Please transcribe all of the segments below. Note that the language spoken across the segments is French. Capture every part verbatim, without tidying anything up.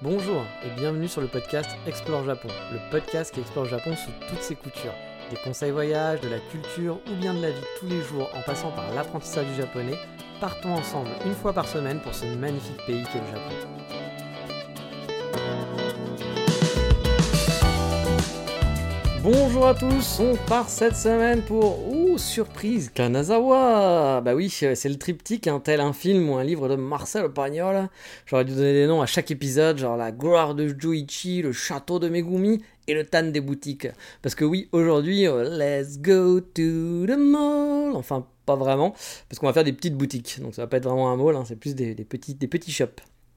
Bonjour et bienvenue sur le podcast Explore Japon, le podcast qui explore le Japon sous toutes ses coutures. Des conseils voyages, de la culture ou bien de la vie de tous les jours en passant par l'apprentissage du japonais, partons ensemble une fois par semaine pour ce magnifique pays qu'est le Japon. Bonjour à tous, on part cette semaine pour, ouh, surprise, Kanazawa. Bah oui, c'est le triptyque, hein, tel un film ou un livre de Marcel Pagnol. J'aurais dû donner des noms à chaque épisode, genre la gloire de Joichi, le château de Megumi et le tan des boutiques. Parce que oui, aujourd'hui, euh, let's go to the mall. Enfin, pas vraiment, parce qu'on va faire des petites boutiques. Donc ça va pas être vraiment un mall, hein, c'est plus des, des, petits, des petits shops.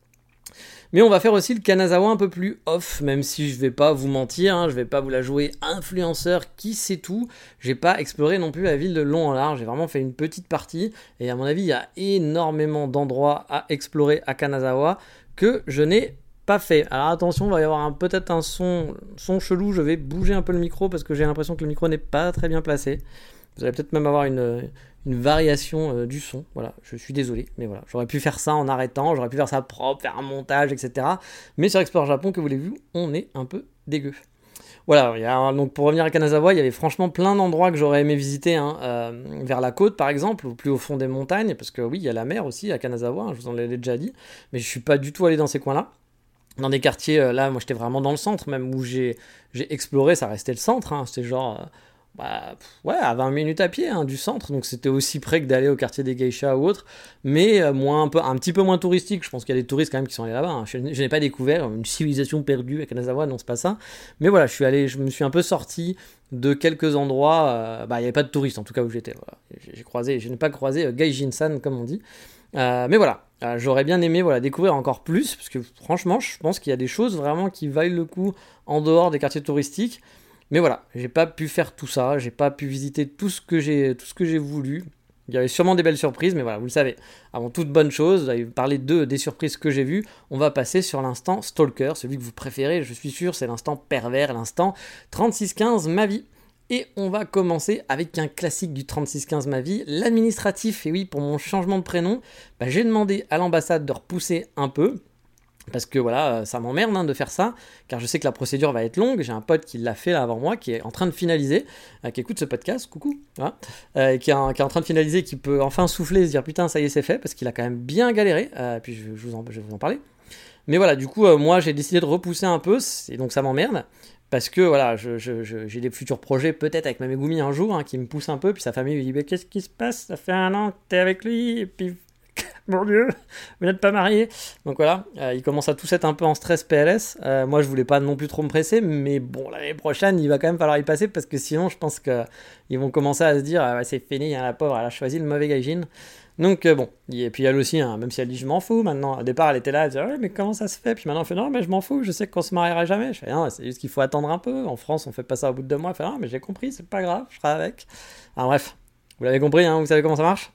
Mais on va faire aussi le Kanazawa un peu plus off, même si je vais pas vous mentir, hein, je vais pas vous la jouer influenceur qui sait tout. J'ai pas exploré non plus la ville de long en large, j'ai vraiment fait une petite partie, et à mon avis il y a énormément d'endroits à explorer à Kanazawa que je n'ai pas fait. Alors attention, il va y avoir un, peut-être un son, son chelou, je vais bouger un peu le micro parce que j'ai l'impression que le micro n'est pas très bien placé. Vous allez peut-être même avoir une, une variation euh, du son, voilà, je suis désolé, mais voilà, j'aurais pu faire ça en arrêtant, j'aurais pu faire ça propre, faire un montage, et cetera. Mais sur Explore Japon, que voulez-vous, on est un peu dégueu. Voilà, il y a, donc pour revenir à Kanazawa, il y avait franchement plein d'endroits que j'aurais aimé visiter, hein, euh, vers la côte par exemple, ou plus au fond des montagnes, parce que oui, il y a la mer aussi à Kanazawa, hein, je vous en l'ai déjà dit, mais je suis pas du tout allé dans ces coins-là. Dans des quartiers, euh, là, moi j'étais vraiment dans le centre, même où j'ai, j'ai exploré, ça restait le centre, hein, c'était genre... Euh, Bah, ouais, à vingt minutes à pied hein, du centre, donc c'était aussi près que d'aller au quartier des geishas ou autre, mais euh, moins, un, peu, un petit peu moins touristique. Je pense qu'il y a des touristes quand même qui sont allés là-bas, hein. je, je n'ai pas découvert une civilisation perdue à Kanazawa, non c'est pas ça, mais voilà, je suis allé, je me suis un peu sorti de quelques endroits, euh, bah il n'y avait pas de touristes en tout cas où j'étais, voilà. j'ai, j'ai croisé, je n'ai pas croisé euh, Gaijin-san comme on dit, euh, mais voilà, euh, j'aurais bien aimé voilà, découvrir encore plus, parce que franchement je pense qu'il y a des choses vraiment qui valent le coup en dehors des quartiers touristiques. Mais voilà, j'ai pas pu faire tout ça, j'ai pas pu visiter tout ce que j'ai, tout ce que j'ai voulu. Il y avait sûrement des belles surprises, mais voilà, vous le savez. Avant toute bonne chose, vous avez parlé de des surprises que j'ai vues, on va passer sur l'instant Stalker, celui que vous préférez, je suis sûr, c'est l'instant pervers, l'instant trente-six quinze ma vie. Et on va commencer avec un classique du trente-six quinze ma vie, l'administratif. Et oui, pour mon changement de prénom, bah, j'ai demandé à l'ambassade de repousser un peu. Parce que voilà, ça m'emmerde hein, de faire ça, car je sais que la procédure va être longue. J'ai un pote qui l'a fait là avant moi, qui est en train de finaliser, euh, qui écoute ce podcast, coucou, voilà, euh, qui, est en, qui est en train de finaliser, qui peut enfin souffler et se dire putain ça y est c'est fait, parce qu'il a quand même bien galéré, euh, puis je, je, vous en, je vais vous en parler. Mais voilà, du coup euh, moi j'ai décidé de repousser un peu, et donc ça m'emmerde, parce que voilà, je, je, je, j'ai des futurs projets peut-être avec ma Megumi un jour, hein, qui me poussent un peu, puis sa famille lui dit mais qu'est-ce qui se passe, ça fait un an que t'es avec lui, et puis... Mon Dieu, vous n'êtes pas mariés. Donc voilà, euh, il commence à tous être un peu en stress P L S. Euh, moi, je voulais pas non plus trop me presser, mais bon, l'année prochaine, il va quand même falloir y passer parce que sinon, je pense qu'ils vont commencer à se dire ah, c'est fini, hein, la pauvre, elle a choisi le mauvais gaijin. Donc euh, bon, et puis elle aussi, hein, même si elle dit je m'en fous maintenant. Au départ, elle était là, elle disait ouais, mais comment ça se fait? Puis maintenant, elle fait non, mais je m'en fous, je sais qu'on se mariera jamais. Je fais non, c'est juste qu'il faut attendre un peu. En France, on fait pas ça au bout de deux mois. Elle fait non, mais j'ai compris, c'est pas grave, je serai avec. Alors bref, vous l'avez compris, hein, vous savez comment ça marche.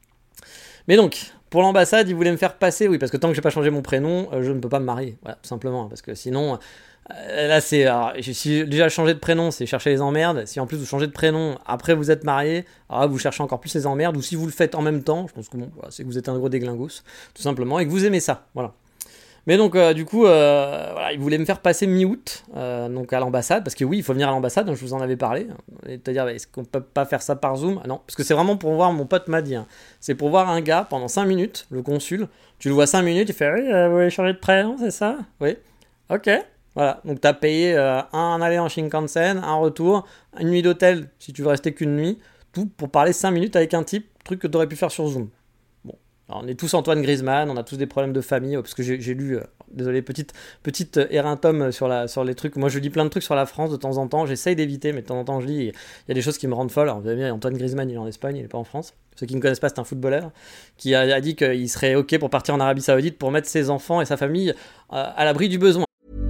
Mais donc, pour l'ambassade, ils voulaient me faire passer, oui, parce que tant que j'ai pas changé mon prénom, euh, je ne peux pas me marier, voilà, tout simplement, parce que sinon, euh, là c'est, alors, si déjà changer de prénom, c'est chercher les emmerdes, si en plus vous changez de prénom, après vous êtes marié, alors là, vous cherchez encore plus les emmerdes, ou si vous le faites en même temps, je pense que bon, voilà, c'est que vous êtes un gros déglingos, tout simplement, et que vous aimez ça, voilà. Mais donc, euh, du coup, euh, voilà, ils voulaient me faire passer mi-août, euh, donc à l'ambassade, parce que oui, il faut venir à l'ambassade, je vous en avais parlé. C'est-à-dire, est-ce qu'on peut pas faire ça par Zoom? Ah non, parce que c'est vraiment pour voir, mon pote m'a dit, hein, c'est pour voir un gars pendant cinq minutes, le consul, tu le vois cinq minutes, il fait, oui, euh, vous voulez changer de prénom, c'est ça? Oui. Ok. Voilà, donc t'as payé euh, un aller en Shinkansen, un retour, une nuit d'hôtel, si tu veux rester qu'une nuit, tout pour parler cinq minutes avec un type, truc que t'aurais pu faire sur Zoom. Alors, on est tous Antoine Griezmann, on a tous des problèmes de famille, parce que j'ai, j'ai lu, euh, désolé, petite, petite erratum sur, la, sur les trucs. Moi, je lis plein de trucs sur la France de temps en temps, j'essaye d'éviter, mais de temps en temps, je lis, il y a des choses qui me rendent folle. Alors, vous avez vu, Antoine Griezmann, il est en Espagne, il n'est pas en France. Ceux qui ne connaissent pas, c'est un footballeur qui a, a dit qu'il serait OK pour partir en Arabie Saoudite pour mettre ses enfants et sa famille euh, à l'abri du besoin.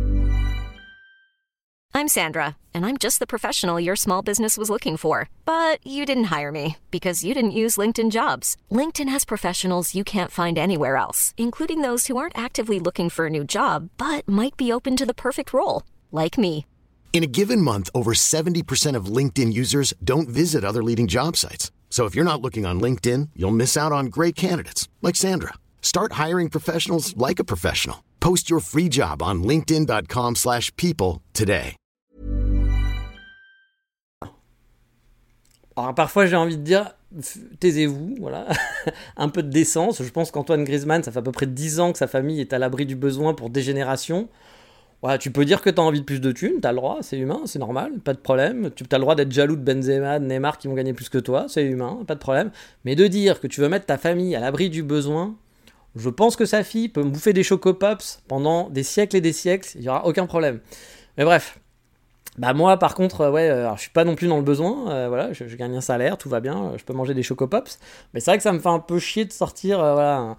I'm Sandra, and I'm just the professional your small business was looking for. But you didn't hire me, because you didn't use LinkedIn Jobs. LinkedIn has professionals you can't find anywhere else, including those who aren't actively looking for a new job, but might be open to the perfect role, like me. In a given month, over seventy percent of LinkedIn users don't visit other leading job sites. So if you're not looking on LinkedIn, you'll miss out on great candidates, like Sandra. Start hiring professionals like a professional. Post your free job on linkedin.com slash people today. Alors parfois j'ai envie de dire, taisez-vous, voilà, un peu de décence. Je pense qu'Antoine Griezmann, ça fait à peu près dix ans que sa famille est à l'abri du besoin pour dégénération. Voilà, tu peux dire que tu as envie de plus de thunes, tu as le droit, c'est humain, c'est normal, pas de problème. Tu as le droit d'être jaloux de Benzema, de Neymar qui vont gagner plus que toi, c'est humain, pas de problème. Mais de dire que tu veux mettre ta famille à l'abri du besoin, je pense que sa fille peut me bouffer des chocopops pendant des siècles et des siècles, il n'y aura aucun problème. Mais bref, bah moi par contre, euh, ouais, alors, je suis pas non plus dans le besoin, euh, voilà, je, je gagne un salaire, tout va bien, euh, je peux manger des chocopops. Mais c'est vrai que ça me fait un peu chier de sortir, euh, voilà... Un,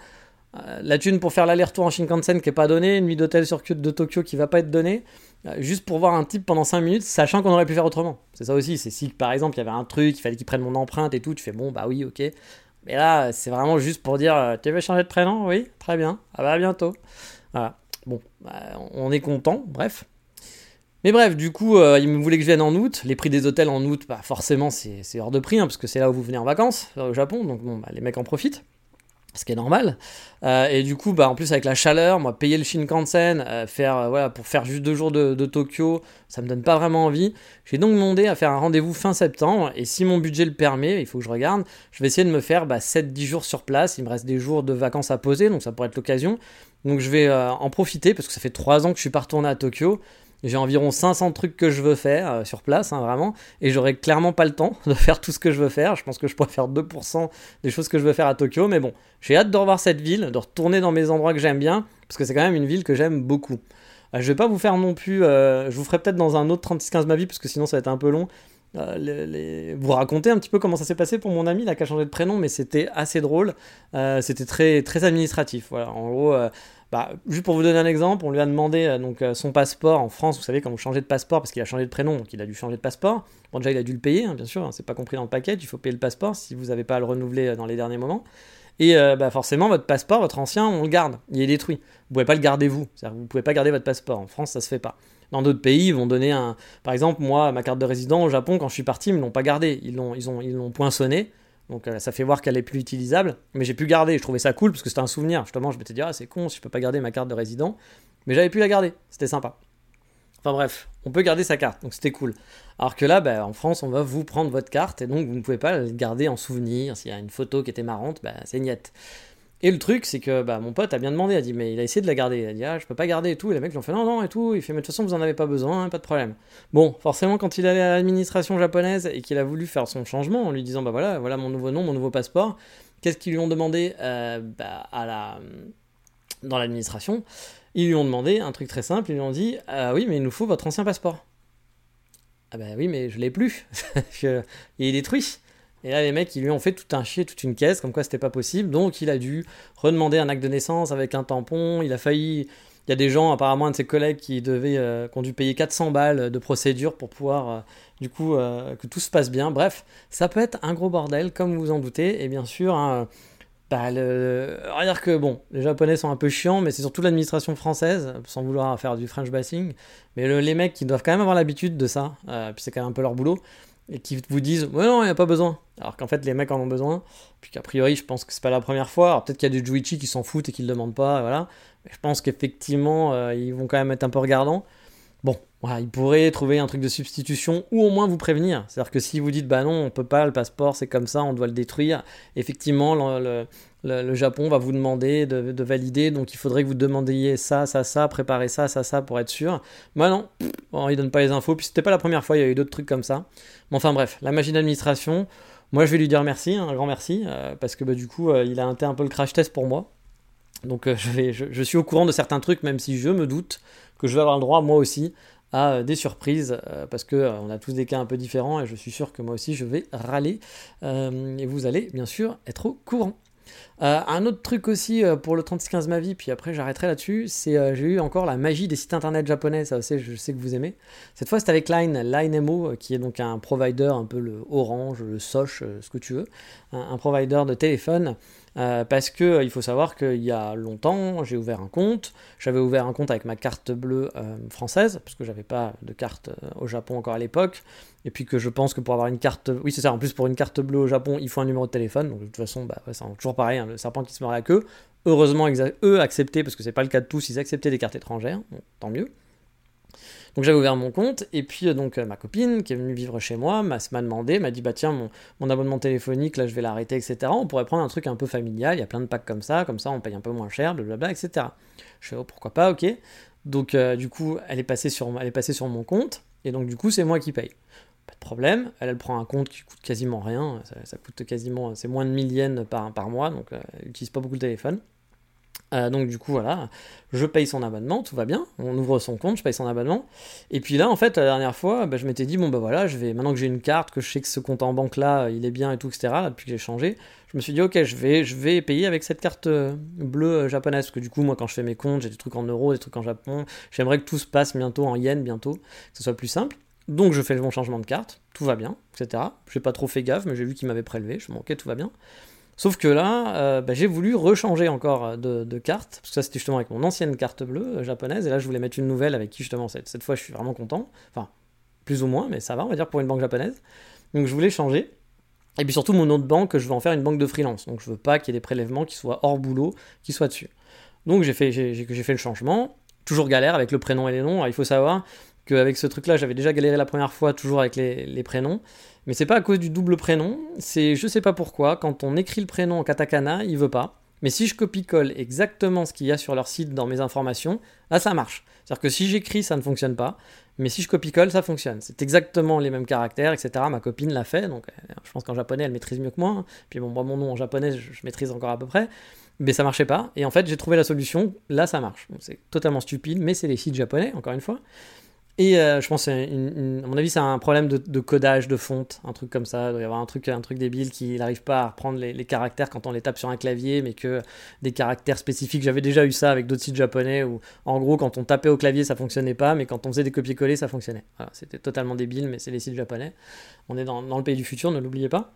la thune pour faire l'aller-retour en Shinkansen qui est pas donnée, une nuit d'hôtel sur de Tokyo qui va pas être donnée, juste pour voir un type pendant cinq minutes, sachant qu'on aurait pu faire autrement. C'est ça aussi, c'est si par exemple il y avait un truc, il fallait qu'il prenne mon empreinte et tout, tu fais bon bah oui ok. Mais là c'est vraiment juste pour dire tu veux changer de prénom? Oui, très bien, ah bah à bientôt. Voilà, bon, bah, on est content, bref. Mais bref, du coup, euh, il me voulait que je vienne en août. Les prix des hôtels en août, bah forcément c'est, c'est hors de prix, hein, parce que c'est là où vous venez en vacances, au Japon, donc bon, bah, les mecs en profitent. Ce qui est normal, euh, et du coup bah en plus avec la chaleur, moi payer le Shinkansen, euh, faire euh, voilà pour faire juste deux jours de, de Tokyo, ça me donne pas vraiment envie. J'ai donc demandé à faire un rendez-vous fin septembre, et si mon budget le permet, il faut que je regarde, je vais essayer de me faire bah, sept dix jours sur place. Il me reste des jours de vacances à poser, donc ça pourrait être l'occasion. Donc je vais euh, en profiter parce que ça fait trois ans que je suis pas retourné à Tokyo. J'ai environ cinq cents trucs que je veux faire euh, sur place, hein, vraiment, et j'aurai clairement pas le temps de faire tout ce que je veux faire. Je pense que je pourrais faire deux pour cent des choses que je veux faire à Tokyo, mais bon, j'ai hâte de revoir cette ville, de retourner dans mes endroits que j'aime bien, parce que c'est quand même une ville que j'aime beaucoup. Euh, je vais pas vous faire non plus, euh, je vous ferai peut-être dans un autre trente-six quinze ma vie, parce que sinon ça va être un peu long, euh, les, les... vous raconter un petit peu comment ça s'est passé pour mon ami là qui a changé de prénom, mais c'était assez drôle, euh, c'était très, très administratif, voilà, en gros... Euh, Bah, juste pour vous donner un exemple, on lui a demandé euh, donc, euh, son passeport en France. Vous savez, quand vous changez de passeport, parce qu'il a changé de prénom, donc il a dû changer de passeport. Bon, déjà, il a dû le payer, hein, bien sûr, hein, c'est pas compris dans le package, il faut payer le passeport si vous n'avez pas à le renouveler euh, dans les derniers moments. Et euh, bah, forcément, votre passeport, votre ancien, on le garde, il est détruit. Vous pouvez pas le garder vous, c'est-à-dire que vous pouvez pas garder votre passeport. En France, ça se fait pas. Dans d'autres pays, ils vont donner un... Par exemple, moi, ma carte de résident au Japon, quand je suis parti, ils me l'ont pas gardée, ils l'ont, ils ont, ils l'ont poinçonnée. Donc euh, ça fait voir qu'elle est plus utilisable, mais j'ai pu garder, je trouvais ça cool parce que c'était un souvenir, justement je m'étais dit ah c'est con si je peux pas garder ma carte de résident, mais j'avais pu la garder, c'était sympa. Enfin bref, on peut garder sa carte, donc c'était cool. Alors que là, bah, en France, on va vous prendre votre carte, et donc vous ne pouvez pas la garder en souvenir, s'il y a une photo qui était marrante, bah, c'est niette. Et le truc, c'est que bah, mon pote a bien demandé, il a dit, mais il a essayé de la garder, il a dit, ah, je peux pas garder et tout, et les mecs lui ont fait, non, non, et tout, il fait, mais de toute façon, vous en avez pas besoin, hein, pas de problème. Bon, forcément, quand il allait à l'administration japonaise et qu'il a voulu faire son changement en lui disant, bah voilà, voilà mon nouveau nom, mon nouveau passeport, qu'est-ce qu'ils lui ont demandé euh, bah, à la... dans l'administration? Ils lui ont demandé un truc très simple, ils lui ont dit, ah oui, mais il nous faut votre ancien passeport. Ah bah oui, mais je l'ai plus, il est détruit. Et là, les mecs, ils lui ont fait tout un chier, toute une caisse, comme quoi c'était pas possible. Donc, il a dû redemander un acte de naissance avec un tampon. Il a failli... Il y a des gens, apparemment, un de ses collègues, qui, devaient, euh, qui ont dû payer quatre cents balles de procédure pour pouvoir, euh, du coup, euh, que tout se passe bien. Bref, ça peut être un gros bordel, comme vous vous en doutez. Et bien sûr, hein, bah, le... on va dire que, bon, les Japonais sont un peu chiants, mais c'est surtout l'administration française, sans vouloir faire du French bashing. Mais le, les mecs, qui doivent quand même avoir l'habitude de ça, euh, puis c'est quand même un peu leur boulot, et qui vous disent ouais non il n'y a pas besoin, alors qu'en fait les mecs en ont besoin, puis qu'a priori je pense que c'est pas la première fois. Alors peut-être qu'il y a des Juichi qui s'en foutent et qui le demandent pas, voilà, mais je pense qu'effectivement euh, ils vont quand même être un peu regardants. Bon, voilà, ils pourraient trouver un truc de substitution ou au moins vous prévenir. C'est-à-dire que si vous dites bah non, on peut pas, le passeport c'est comme ça, on doit le détruire, effectivement le, le, le, le Japon va vous demander de, de valider, donc il faudrait que vous demandiez ça, ça, ça, préparer ça, ça, ça pour être sûr. Bah non, bon, ils donnent pas les infos, puis c'était pas la première fois, il y a eu d'autres trucs comme ça. Mais enfin bref, la magie d'administration, moi je vais lui dire merci, un grand merci, euh, parce que bah, du coup euh, il a été un peu le crash test pour moi. Donc euh, je, vais, je, je suis au courant de certains trucs, même si je me doute que je vais avoir le droit moi aussi à euh, des surprises, euh, parce qu'on euh, a tous des cas un peu différents, et je suis sûr que moi aussi je vais râler, euh, et vous allez bien sûr être au courant. Euh, un autre truc aussi euh, pour le trente-six quinze ma vie, puis après j'arrêterai là-dessus, c'est euh, j'ai eu encore la magie des sites internet japonais, ça aussi je sais que vous aimez. Cette fois c'est avec Line, Line M O, euh, qui est donc un provider, un peu le Orange, le Soch, euh, ce que tu veux, un, un provider de téléphone. Euh, parce que euh, il faut savoir qu'il y a longtemps, j'ai ouvert un compte. J'avais ouvert un compte avec ma carte bleue euh, française, parce que j'avais pas de carte euh, au Japon encore à l'époque. Et puis que je pense que pour avoir une carte... Oui, c'est ça, en plus pour une carte bleue au Japon, il faut un numéro de téléphone. Donc de toute façon, bah, ouais, c'est toujours pareil, hein, le serpent qui se mord la queue. heureusement, exa- eux acceptaient, parce que c'est pas le cas de tous, ils acceptaient des cartes étrangères, bon, tant mieux. Donc j'avais ouvert mon compte, et puis euh, donc euh, ma copine qui est venue vivre chez moi m'a, m'a demandé, m'a dit bah tiens mon, mon abonnement téléphonique là je vais l'arrêter, et cetera. On pourrait prendre un truc un peu familial, il y a plein de packs comme ça, comme ça on paye un peu moins cher, blablabla, et cetera. Je fais oh pourquoi pas, ok. Donc euh, du coup elle est passée sur, elle est passée sur mon compte, et donc du coup c'est moi qui paye. Pas de problème, elle, elle prend un compte qui coûte quasiment rien, ça, ça coûte quasiment, c'est moins de mille yens par, par mois, donc euh, elle n'utilise pas beaucoup le téléphone. Euh, donc du coup voilà, je paye son abonnement, tout va bien, on ouvre son compte, je paye son abonnement, et puis là en fait la dernière fois, bah, je m'étais dit bon bah voilà, je vais, maintenant que j'ai une carte, que je sais que ce compte en banque là, il est bien et tout, et cetera, là, depuis que j'ai changé, je me suis dit ok, je vais, je vais payer avec cette carte euh, bleue euh, japonaise, parce que du coup moi quand je fais mes comptes, j'ai des trucs en euros, des trucs en Japon, j'aimerais que tout se passe bientôt en yens, bientôt, que ce soit plus simple. Donc je fais mon changement de carte, tout va bien, et cetera. J'ai pas trop fait gaffe, mais j'ai vu qu'il m'avait prélevé, je me dis ok, tout va bien. Sauf que là, euh, bah, j'ai voulu rechanger encore de, de carte, parce que ça c'était justement avec mon ancienne carte bleue euh, japonaise, et là je voulais mettre une nouvelle avec qui justement cette, cette fois je suis vraiment content, enfin plus ou moins, mais ça va on va dire pour une banque japonaise. Donc je voulais changer, et puis surtout mon autre banque, je veux en faire une banque de freelance, donc je veux pas qu'il y ait des prélèvements qui soient hors boulot, qui soient dessus. Donc j'ai fait, j'ai, j'ai, j'ai fait le changement, toujours galère avec le prénom et les noms. Alors, il faut savoir qu'avec ce truc là j'avais déjà galéré la première fois toujours avec les, les prénoms. Mais c'est pas à cause du double prénom, c'est je sais pas pourquoi, quand on écrit le prénom en katakana, il veut pas. Mais si je copie-colle exactement ce qu'il y a sur leur site dans mes informations, là ça marche. C'est-à-dire que si j'écris, ça ne fonctionne pas, mais si je copie-colle, ça fonctionne. C'est exactement les mêmes caractères, et cetera. Ma copine l'a fait, donc je pense qu'en japonais, elle maîtrise mieux que moi. Hein. Puis bon, moi mon nom en japonais, je, je maîtrise encore à peu près. Mais ça marchait pas, et en fait j'ai trouvé la solution, là ça marche. Bon, c'est totalement stupide, mais c'est les sites japonais, encore une fois. Et euh, je pense, une, une, à mon avis, c'est un problème de, de codage, de fonte, un truc comme ça. Il doit y avoir un truc, un truc débile qui n'arrive pas à reprendre les, les caractères quand on les tape sur un clavier, mais que des caractères spécifiques. J'avais déjà eu ça avec d'autres sites japonais où, en gros, quand on tapait au clavier, ça fonctionnait pas, mais quand on faisait des copier-coller, ça fonctionnait. Voilà, c'était totalement débile, mais c'est les sites japonais. On est dans, dans le pays du futur, ne l'oubliez pas.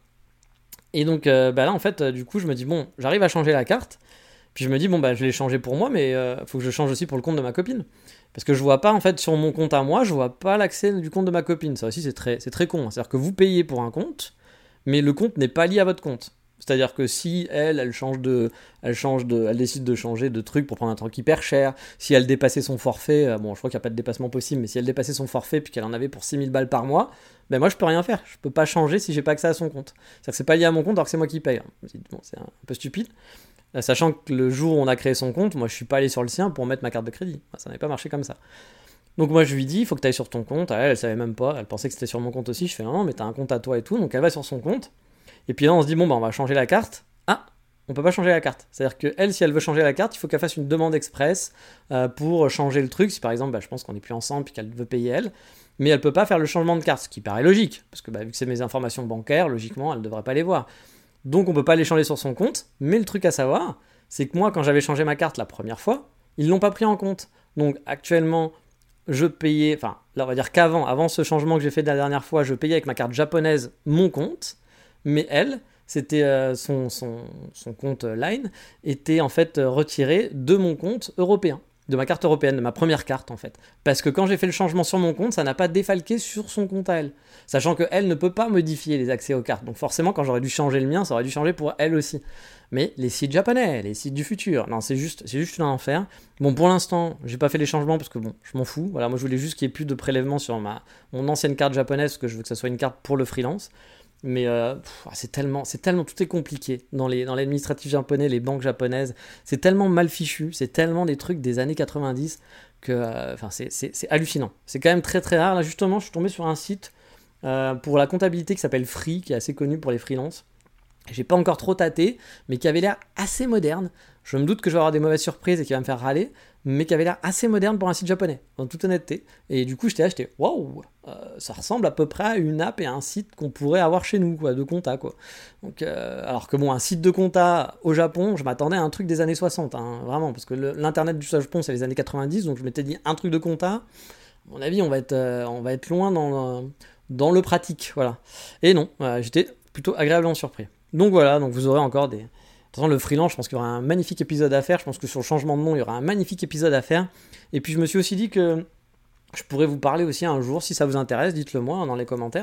Et donc, euh, bah là, en fait, euh, du coup, je me dis, bon, j'arrive à changer la carte. Puis je me dis, bon, bah, je l'ai changé pour moi, mais il euh, faut que je change aussi pour le compte de ma copine. Parce que je vois pas, en fait, sur mon compte à moi, je vois pas l'accès du compte de ma copine. Ça aussi, c'est très, c'est très con. Hein. C'est-à-dire que vous payez pour un compte, mais le compte n'est pas lié à votre compte. C'est-à-dire que si elle, elle change de, elle change de, elle décide de changer de truc pour prendre un truc hyper cher, si elle dépassait son forfait, euh, bon, je crois qu'il n'y a pas de dépassement possible, mais si elle dépassait son forfait puis qu'elle en avait pour six mille balles par mois, ben moi je peux rien faire. Je peux pas changer si j'ai pas accès à son compte. C'est-à-dire que c'est pas lié à mon compte alors que c'est moi qui paye. Bon, c'est un peu stupide. Sachant que le jour où on a créé son compte, moi je suis pas allé sur le sien pour mettre ma carte de crédit. Ça n'avait pas marché comme ça. Donc moi je lui dis, il faut que tu ailles sur ton compte. Elle, elle savait même pas, elle pensait que c'était sur mon compte aussi. Je fais non, mais t'as un compte à toi et tout. Donc elle va sur son compte. Et puis là on se dit, bon bah on va changer la carte. Ah, on peut pas changer la carte. C'est-à-dire qu'elle, si elle veut changer la carte, il faut qu'elle fasse une demande express euh, pour changer le truc. Si par exemple, bah, je pense qu'on n'est plus ensemble puis qu'elle veut payer elle. Mais elle peut pas faire le changement de carte, ce qui paraît logique. Parce que bah, vu que c'est mes informations bancaires, logiquement, elle devrait pas les voir. Donc on peut pas les changer sur son compte. Mais le truc à savoir, c'est que moi, quand j'avais changé ma carte la première fois, ils l'ont pas pris en compte. Donc actuellement, je payais, enfin, là on va dire qu'avant, avant ce changement que j'ai fait de la dernière fois, je payais avec ma carte japonaise mon compte, mais elle, c'était euh, son, son, son compte Line, était en fait retiré de mon compte européen, de ma carte européenne, de ma première carte en fait. Parce que quand j'ai fait le changement sur mon compte, ça n'a pas défalqué sur son compte à elle. Sachant qu'elle ne peut pas modifier les accès aux cartes. Donc forcément, quand j'aurais dû changer le mien, ça aurait dû changer pour elle aussi. Mais les sites japonais, les sites du futur, non, c'est juste, c'est juste un enfer. Bon, pour l'instant, j'ai pas fait les changements parce que bon, je m'en fous. Voilà, moi je voulais juste qu'il n'y ait plus de prélèvements sur ma, mon ancienne carte japonaise parce que je veux que ça soit une carte pour le freelance. Mais euh, pff, c'est tellement, c'est tellement, tout est compliqué dans les, dans l'administratif japonais, les banques japonaises. C'est tellement mal fichu, c'est tellement des trucs des années quatre-vingt-dix que, enfin, euh, c'est, c'est, c'est hallucinant. C'est quand même très très rare. Là, justement, je suis tombé sur un site euh, pour la comptabilité qui s'appelle Free, qui est assez connu pour les freelances. J'ai pas encore trop tâté, mais qui avait l'air assez moderne. Je me doute que je vais avoir des mauvaises surprises et qui va me faire râler, mais qui avait l'air assez moderne pour un site japonais, en toute honnêteté. Et du coup, j'étais là, j'étais waouh, euh, ça ressemble à peu près à une app et à un site qu'on pourrait avoir chez nous, quoi, de compta, quoi. Donc, euh, alors que bon, un site de compta au Japon, je m'attendais à un truc des années soixante, hein, vraiment, parce que le, l'internet du Japon, c'est les années quatre-vingt-dix, donc je m'étais dit un truc de compta. À mon avis, on va être, euh, on va être loin dans le, dans le pratique, voilà. Et non, euh, j'étais plutôt agréablement surpris. Donc voilà, donc vous aurez encore des... De toute façon, le freelance, je pense qu'il y aura un magnifique épisode à faire. Je pense que sur le changement de nom, il y aura un magnifique épisode à faire. Et puis je me suis aussi dit que je pourrais vous parler aussi un jour, si ça vous intéresse, dites-le moi dans les commentaires,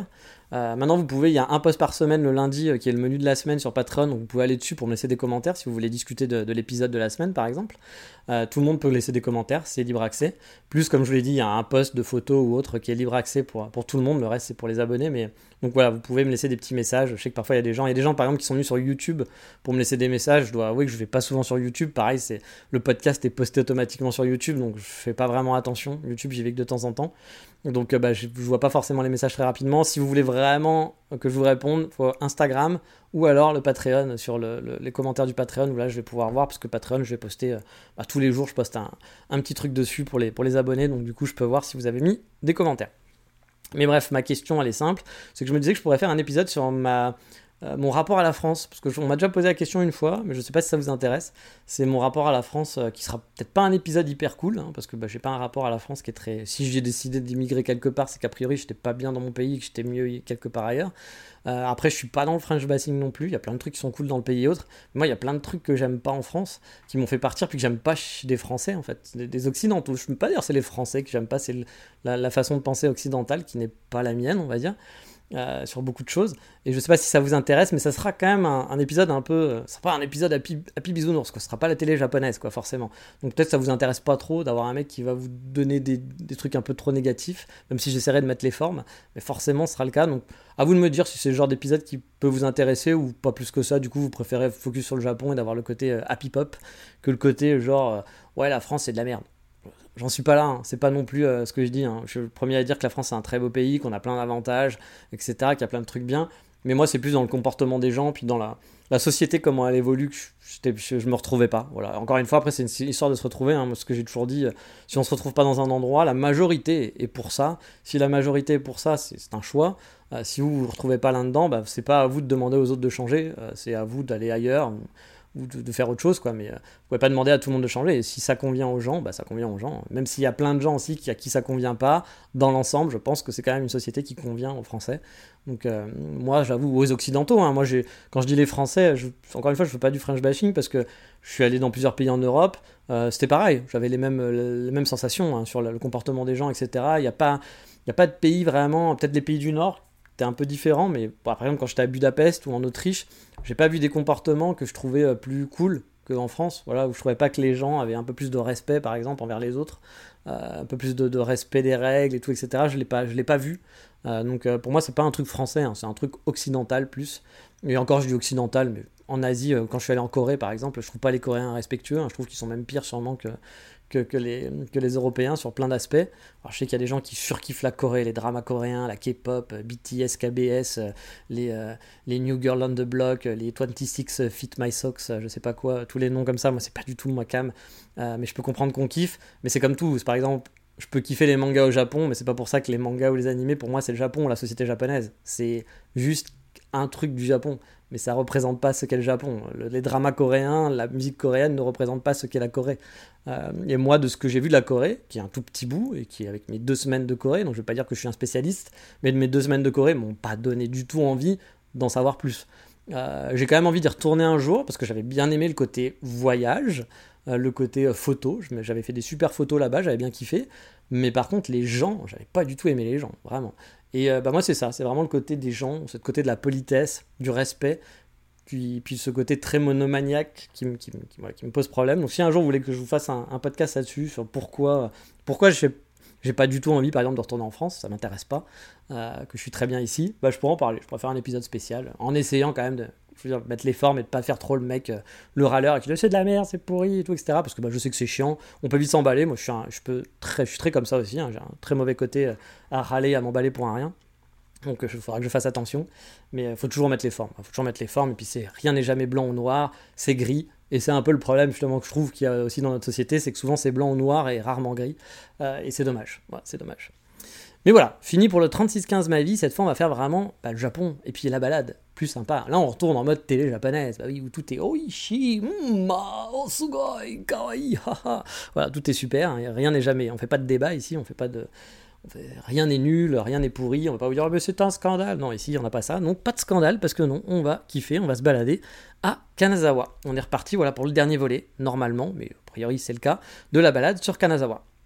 Euh, maintenant, vous pouvez, il y a un post par semaine le lundi euh, qui est le menu de la semaine sur Patreon, donc vous pouvez aller dessus pour me laisser des commentaires si vous voulez discuter de, de l'épisode de la semaine par exemple. Euh, tout le monde peut laisser des commentaires, c'est libre accès. Plus, comme je vous l'ai dit, il y a un post de photos ou autre qui est libre accès pour, pour tout le monde, le reste c'est pour les abonnés. Mais donc voilà, vous pouvez me laisser des petits messages. Je sais que parfois il y a des gens, il y a des gens par exemple qui sont venus sur YouTube pour me laisser des messages. Je dois avouer que je vais pas souvent sur YouTube. Pareil, c'est le podcast est posté automatiquement sur YouTube, donc je fais pas vraiment attention. YouTube, j'y vais que de temps en temps. Donc euh, bah, je, je vois pas forcément les messages très rapidement. Si vous voulez vraiment que je vous réponde, faut Instagram ou alors le Patreon, sur le, le, les commentaires du Patreon, où là je vais pouvoir voir, parce que Patreon je vais poster euh, bah, tous les jours, je poste un, un petit truc dessus pour les, pour les abonnés, donc du coup je peux voir si vous avez mis des commentaires. Mais bref, ma question elle est simple, c'est que je me disais que je pourrais faire un épisode sur ma... Euh, mon rapport à la France, parce que on m'a déjà posé la question une fois, mais je sais pas si ça vous intéresse. C'est mon rapport à la France, euh, qui sera peut-être pas un épisode hyper cool, hein, parce que bah, j'ai pas un rapport à la France qui est très... Si j'ai décidé d'immigrer quelque part, c'est qu'a priori j'étais pas bien dans mon pays, que j'étais mieux quelque part ailleurs. Euh, après, je suis pas dans le French bashing non plus, il y a plein de trucs qui sont cool dans le pays et autres. Mais moi, il y a plein de trucs que j'aime pas en France, qui m'ont fait partir, puis que j'aime pas chez des Français, en fait, des, des Occidentaux. Je peux pas dire c'est les Français que j'aime pas, c'est le, la, la façon de penser occidentale qui n'est pas la mienne, on va dire. Euh, sur beaucoup de choses, et je sais pas si ça vous intéresse, mais ça sera quand même un, un épisode un peu, euh, ça sera pas un épisode happy, happy bisounours, quoi. Ce sera pas la télé japonaise, quoi, forcément. Donc peut-être ça vous intéresse pas trop d'avoir un mec qui va vous donner des, des trucs un peu trop négatifs, même si j'essaierai de mettre les formes, mais forcément ce sera le cas. Donc à vous de me dire si c'est le genre d'épisode qui peut vous intéresser ou pas plus que ça. Du coup vous préférez focus sur le Japon et d'avoir le côté euh, happy pop que le côté genre euh, ouais la France c'est de la merde. J'en suis pas là, hein. C'est pas non plus euh, ce que je dis, hein. Je suis le premier à dire que la France c'est un très beau pays, qu'on a plein d'avantages, et cetera, qu'il y a plein de trucs bien, mais moi c'est plus dans le comportement des gens, puis dans la, la société, comment elle évolue, que je, je, je me retrouvais pas. Voilà. Encore une fois, après c'est une histoire de se retrouver, hein. Ce que j'ai toujours dit, euh, si on se retrouve pas dans un endroit, la majorité est pour ça. Si la majorité est pour ça, c'est, c'est un choix. Euh, si vous vous retrouvez pas là-dedans, bah, c'est pas à vous de demander aux autres de changer, euh, c'est à vous d'aller ailleurs, ou, ou de, de faire autre chose, quoi. Mais euh, vous pouvez pas demander à tout le monde de changer, et si ça convient aux gens, bah ça convient aux gens. Même s'il y a plein de gens aussi qui, à qui ça convient pas, dans l'ensemble, je pense que c'est quand même une société qui convient aux Français. Donc euh, moi, j'avoue, aux Occidentaux, hein, moi, j'ai, quand je dis les Français, je, encore une fois, je fais pas du French bashing, parce que je suis allé dans plusieurs pays en Europe, euh, c'était pareil, j'avais les mêmes, les mêmes sensations, hein, sur le, le comportement des gens, et cetera. Il n'y a pas, il y a pas de pays vraiment, peut-être les pays du Nord, c'était un peu différent, mais bon, par exemple, quand j'étais à Budapest ou en Autriche, j'ai pas vu des comportements que je trouvais euh, plus cool qu'en France, voilà, où je trouvais pas que les gens avaient un peu plus de respect, par exemple, envers les autres, euh, un peu plus de, de respect des règles et tout, et cetera. Je l'ai pas, je l'ai pas vu. Euh, donc euh, pour moi, c'est pas un truc français, hein, c'est un truc occidental plus. Et encore, je dis occidental, mais en Asie, euh, quand je suis allé en Corée, par exemple, je trouve pas les Coréens respectueux, hein, je trouve qu'ils sont même pires sûrement que... Que, que, les, que les Européens sur plein d'aspects. Alors, je sais qu'il y a des gens qui surkiffent la Corée, les dramas coréens, la K-pop, B T S, K B S, les, euh, les New Girl on the Block, les vingt-six Fit My Socks, je sais pas quoi, tous les noms comme ça, moi c'est pas du tout ma cam, euh, mais je peux comprendre qu'on kiffe, mais c'est comme tout, c'est, par exemple, je peux kiffer les mangas au Japon, mais c'est pas pour ça que les mangas ou les animés, pour moi c'est le Japon, la société japonaise, c'est juste un truc du Japon, mais ça représente pas ce qu'est le Japon. Le, les dramas coréens, la musique coréenne ne représente pas ce qu'est la Corée. Euh, et moi, de ce que j'ai vu de la Corée, qui est un tout petit bout, et qui est avec mes deux semaines de Corée, donc je vais pas dire que je suis un spécialiste, mais de mes deux semaines de Corée m'ont pas donné du tout envie d'en savoir plus. Euh, j'ai quand même envie d'y retourner un jour, parce que j'avais bien aimé le côté voyage, euh, le côté euh, photo, j'avais fait des super photos là-bas, j'avais bien kiffé, mais par contre les gens, j'avais pas du tout aimé les gens, vraiment. Et euh, bah moi c'est ça, c'est vraiment le côté des gens, ce côté de la politesse, du respect, puis, puis ce côté très monomaniaque qui, qui, qui, voilà, qui me pose problème. Donc si un jour vous voulez que je vous fasse un, un podcast là-dessus, sur pourquoi, pourquoi je fais, j'ai pas du tout envie par exemple de retourner en France, ça m'intéresse pas, euh, que je suis très bien ici, bah je pourrais en parler, je pourrais faire un épisode spécial, en essayant quand même de... Je veux dire, mettre les formes et de pas faire trop le mec, euh, le râleur, et qui dit c'est de la merde, c'est pourri, et tout, et cetera. Parce que bah, je sais que c'est chiant, on peut vite s'emballer. Moi, je suis, un, je peux très, je suis très comme ça aussi, hein. J'ai un très mauvais côté euh, à râler, à m'emballer pour un rien. Donc il euh, faudra que je fasse attention. Mais il euh, faut toujours mettre les formes. Il faut toujours mettre les formes, et puis c'est, rien n'est jamais blanc ou noir, c'est gris. Et c'est un peu le problème justement que je trouve qu'il y a aussi dans notre société, c'est que souvent c'est blanc ou noir et rarement gris. Euh, et c'est dommage. Ouais, c'est dommage. Mais voilà, fini pour le trente-six quinze ma vie. Cette fois, on va faire vraiment bah, le Japon et puis la balade. Plus sympa. Là, on retourne en mode télé japonaise, bah oui, où tout est oishi, mm, ma, oh, sugoi, kawaii, haha. Voilà, tout est super, hein, rien n'est jamais. On fait pas de débat ici, on fait pas de. On fait, rien n'est nul, rien n'est pourri, on va pas vous dire, oh, mais c'est un scandale. Non, ici, on n'a pas ça. Non, pas de scandale, parce que non, on va kiffer, on va se balader à Kanazawa. On est reparti, voilà, pour le dernier volet, normalement, mais a priori, c'est le cas, de la balade sur Kanazawa.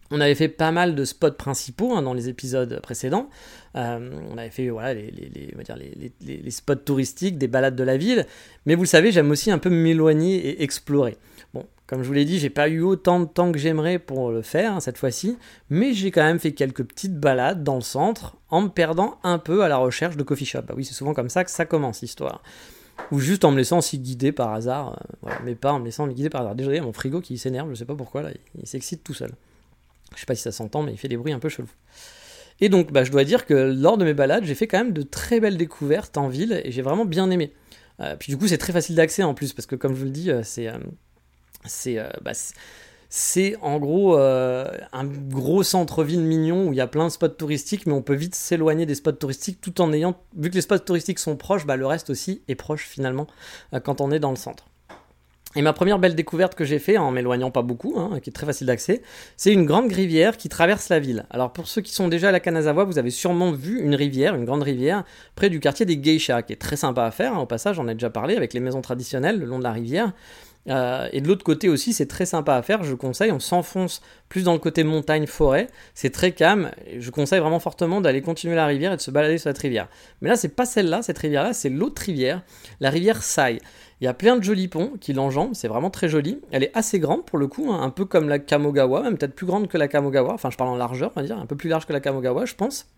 On avait fait pas mal de spots principaux hein, dans les épisodes précédents. Euh, on avait fait voilà, les, les, les, on va dire les, les, les spots touristiques, des balades de la ville. Mais vous le savez, j'aime aussi un peu m'éloigner et explorer. Bon, comme je vous l'ai dit, j'ai pas eu autant de temps que j'aimerais pour le faire hein, cette fois-ci. Mais j'ai quand même fait quelques petites balades dans le centre en me perdant un peu à la recherche de coffee shop. Bah oui, c'est souvent comme ça que ça commence l'histoire. Ou juste en me laissant aussi guider par hasard. Euh, voilà, mais pas en me laissant me guider par hasard. Désolé, mon frigo qui s'énerve, je sais pas pourquoi, là, il, il s'excite tout seul. Je sais pas si ça s'entend, mais il fait des bruits un peu chelous. Et donc, bah, je dois dire que lors de mes balades, j'ai fait quand même de très belles découvertes en ville et j'ai vraiment bien aimé. Euh, puis du coup, c'est très facile d'accès en plus, parce que comme je vous le dis, c'est, euh, c'est, euh, bah, c'est, c'est en gros euh, un gros centre-ville mignon où il y a plein de spots touristiques, mais on peut vite s'éloigner des spots touristiques tout en ayant, vu que les spots touristiques sont proches, bah, le reste aussi est proche finalement euh, quand on est dans le centre. Et ma première belle découverte que j'ai fait, en m'éloignant pas beaucoup, hein, qui est très facile d'accès, c'est une grande rivière qui traverse la ville. Alors pour ceux qui sont déjà à la Kanazawa, vous avez sûrement vu une rivière, une grande rivière, près du quartier des Geishas, qui est très sympa à faire, hein, au passage j'en ai déjà parlé, avec les maisons traditionnelles le long de la rivière. Euh, et de l'autre côté aussi, c'est très sympa à faire, je conseille, on s'enfonce plus dans le côté montagne-forêt, c'est très calme, et je conseille vraiment fortement d'aller continuer la rivière et de se balader sur cette rivière. Mais là, c'est pas celle-là, cette rivière-là, c'est l'autre rivière, la rivière Sai. Il y a plein de jolis ponts qui l'enjambent, c'est vraiment très joli. Elle est assez grande pour le coup, hein, un peu comme la Kamogawa, même peut-être plus grande que la Kamogawa, enfin je parle en largeur, on va dire, un peu plus large que la Kamogawa, je pense.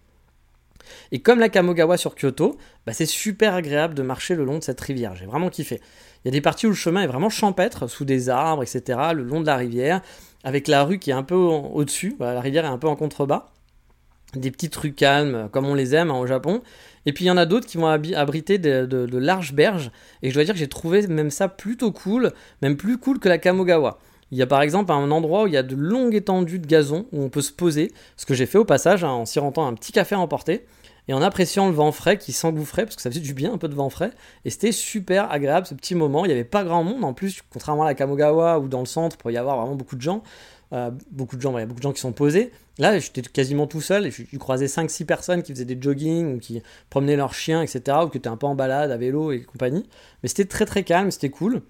Et comme la Kamogawa sur Kyoto, bah c'est super agréable de marcher le long de cette rivière, j'ai vraiment kiffé. Il y a des parties où le chemin est vraiment champêtre, sous des arbres, et cetera, le long de la rivière, avec la rue qui est un peu au-dessus, voilà, la rivière est un peu en contrebas. Des petites rues calmes, comme on les aime hein, au Japon. Et puis il y en a d'autres qui vont ab- abriter de, de, de larges berges. Et je dois dire que j'ai trouvé même ça plutôt cool, même plus cool que la Kamogawa. Il y a par exemple un endroit où il y a de longues étendues de gazon, où on peut se poser, ce que j'ai fait au passage, hein, en sirotant un petit café à emporter, et en appréciant le vent frais qui s'engouffrait, parce que ça faisait du bien un peu de vent frais, et c'était super agréable ce petit moment. Il n'y avait pas grand monde en plus, contrairement à la Kamogawa, où dans le centre, pour y avoir vraiment beaucoup de gens. Euh, beaucoup de gens, il y a beaucoup de gens qui sont posés. Là, j'étais quasiment tout seul et je croisais cinq six personnes qui faisaient des jogging ou qui promenaient leurs chiens, et cetera, ou qui étaient un peu en balade à vélo et compagnie. Mais c'était très très calme, c'était cool.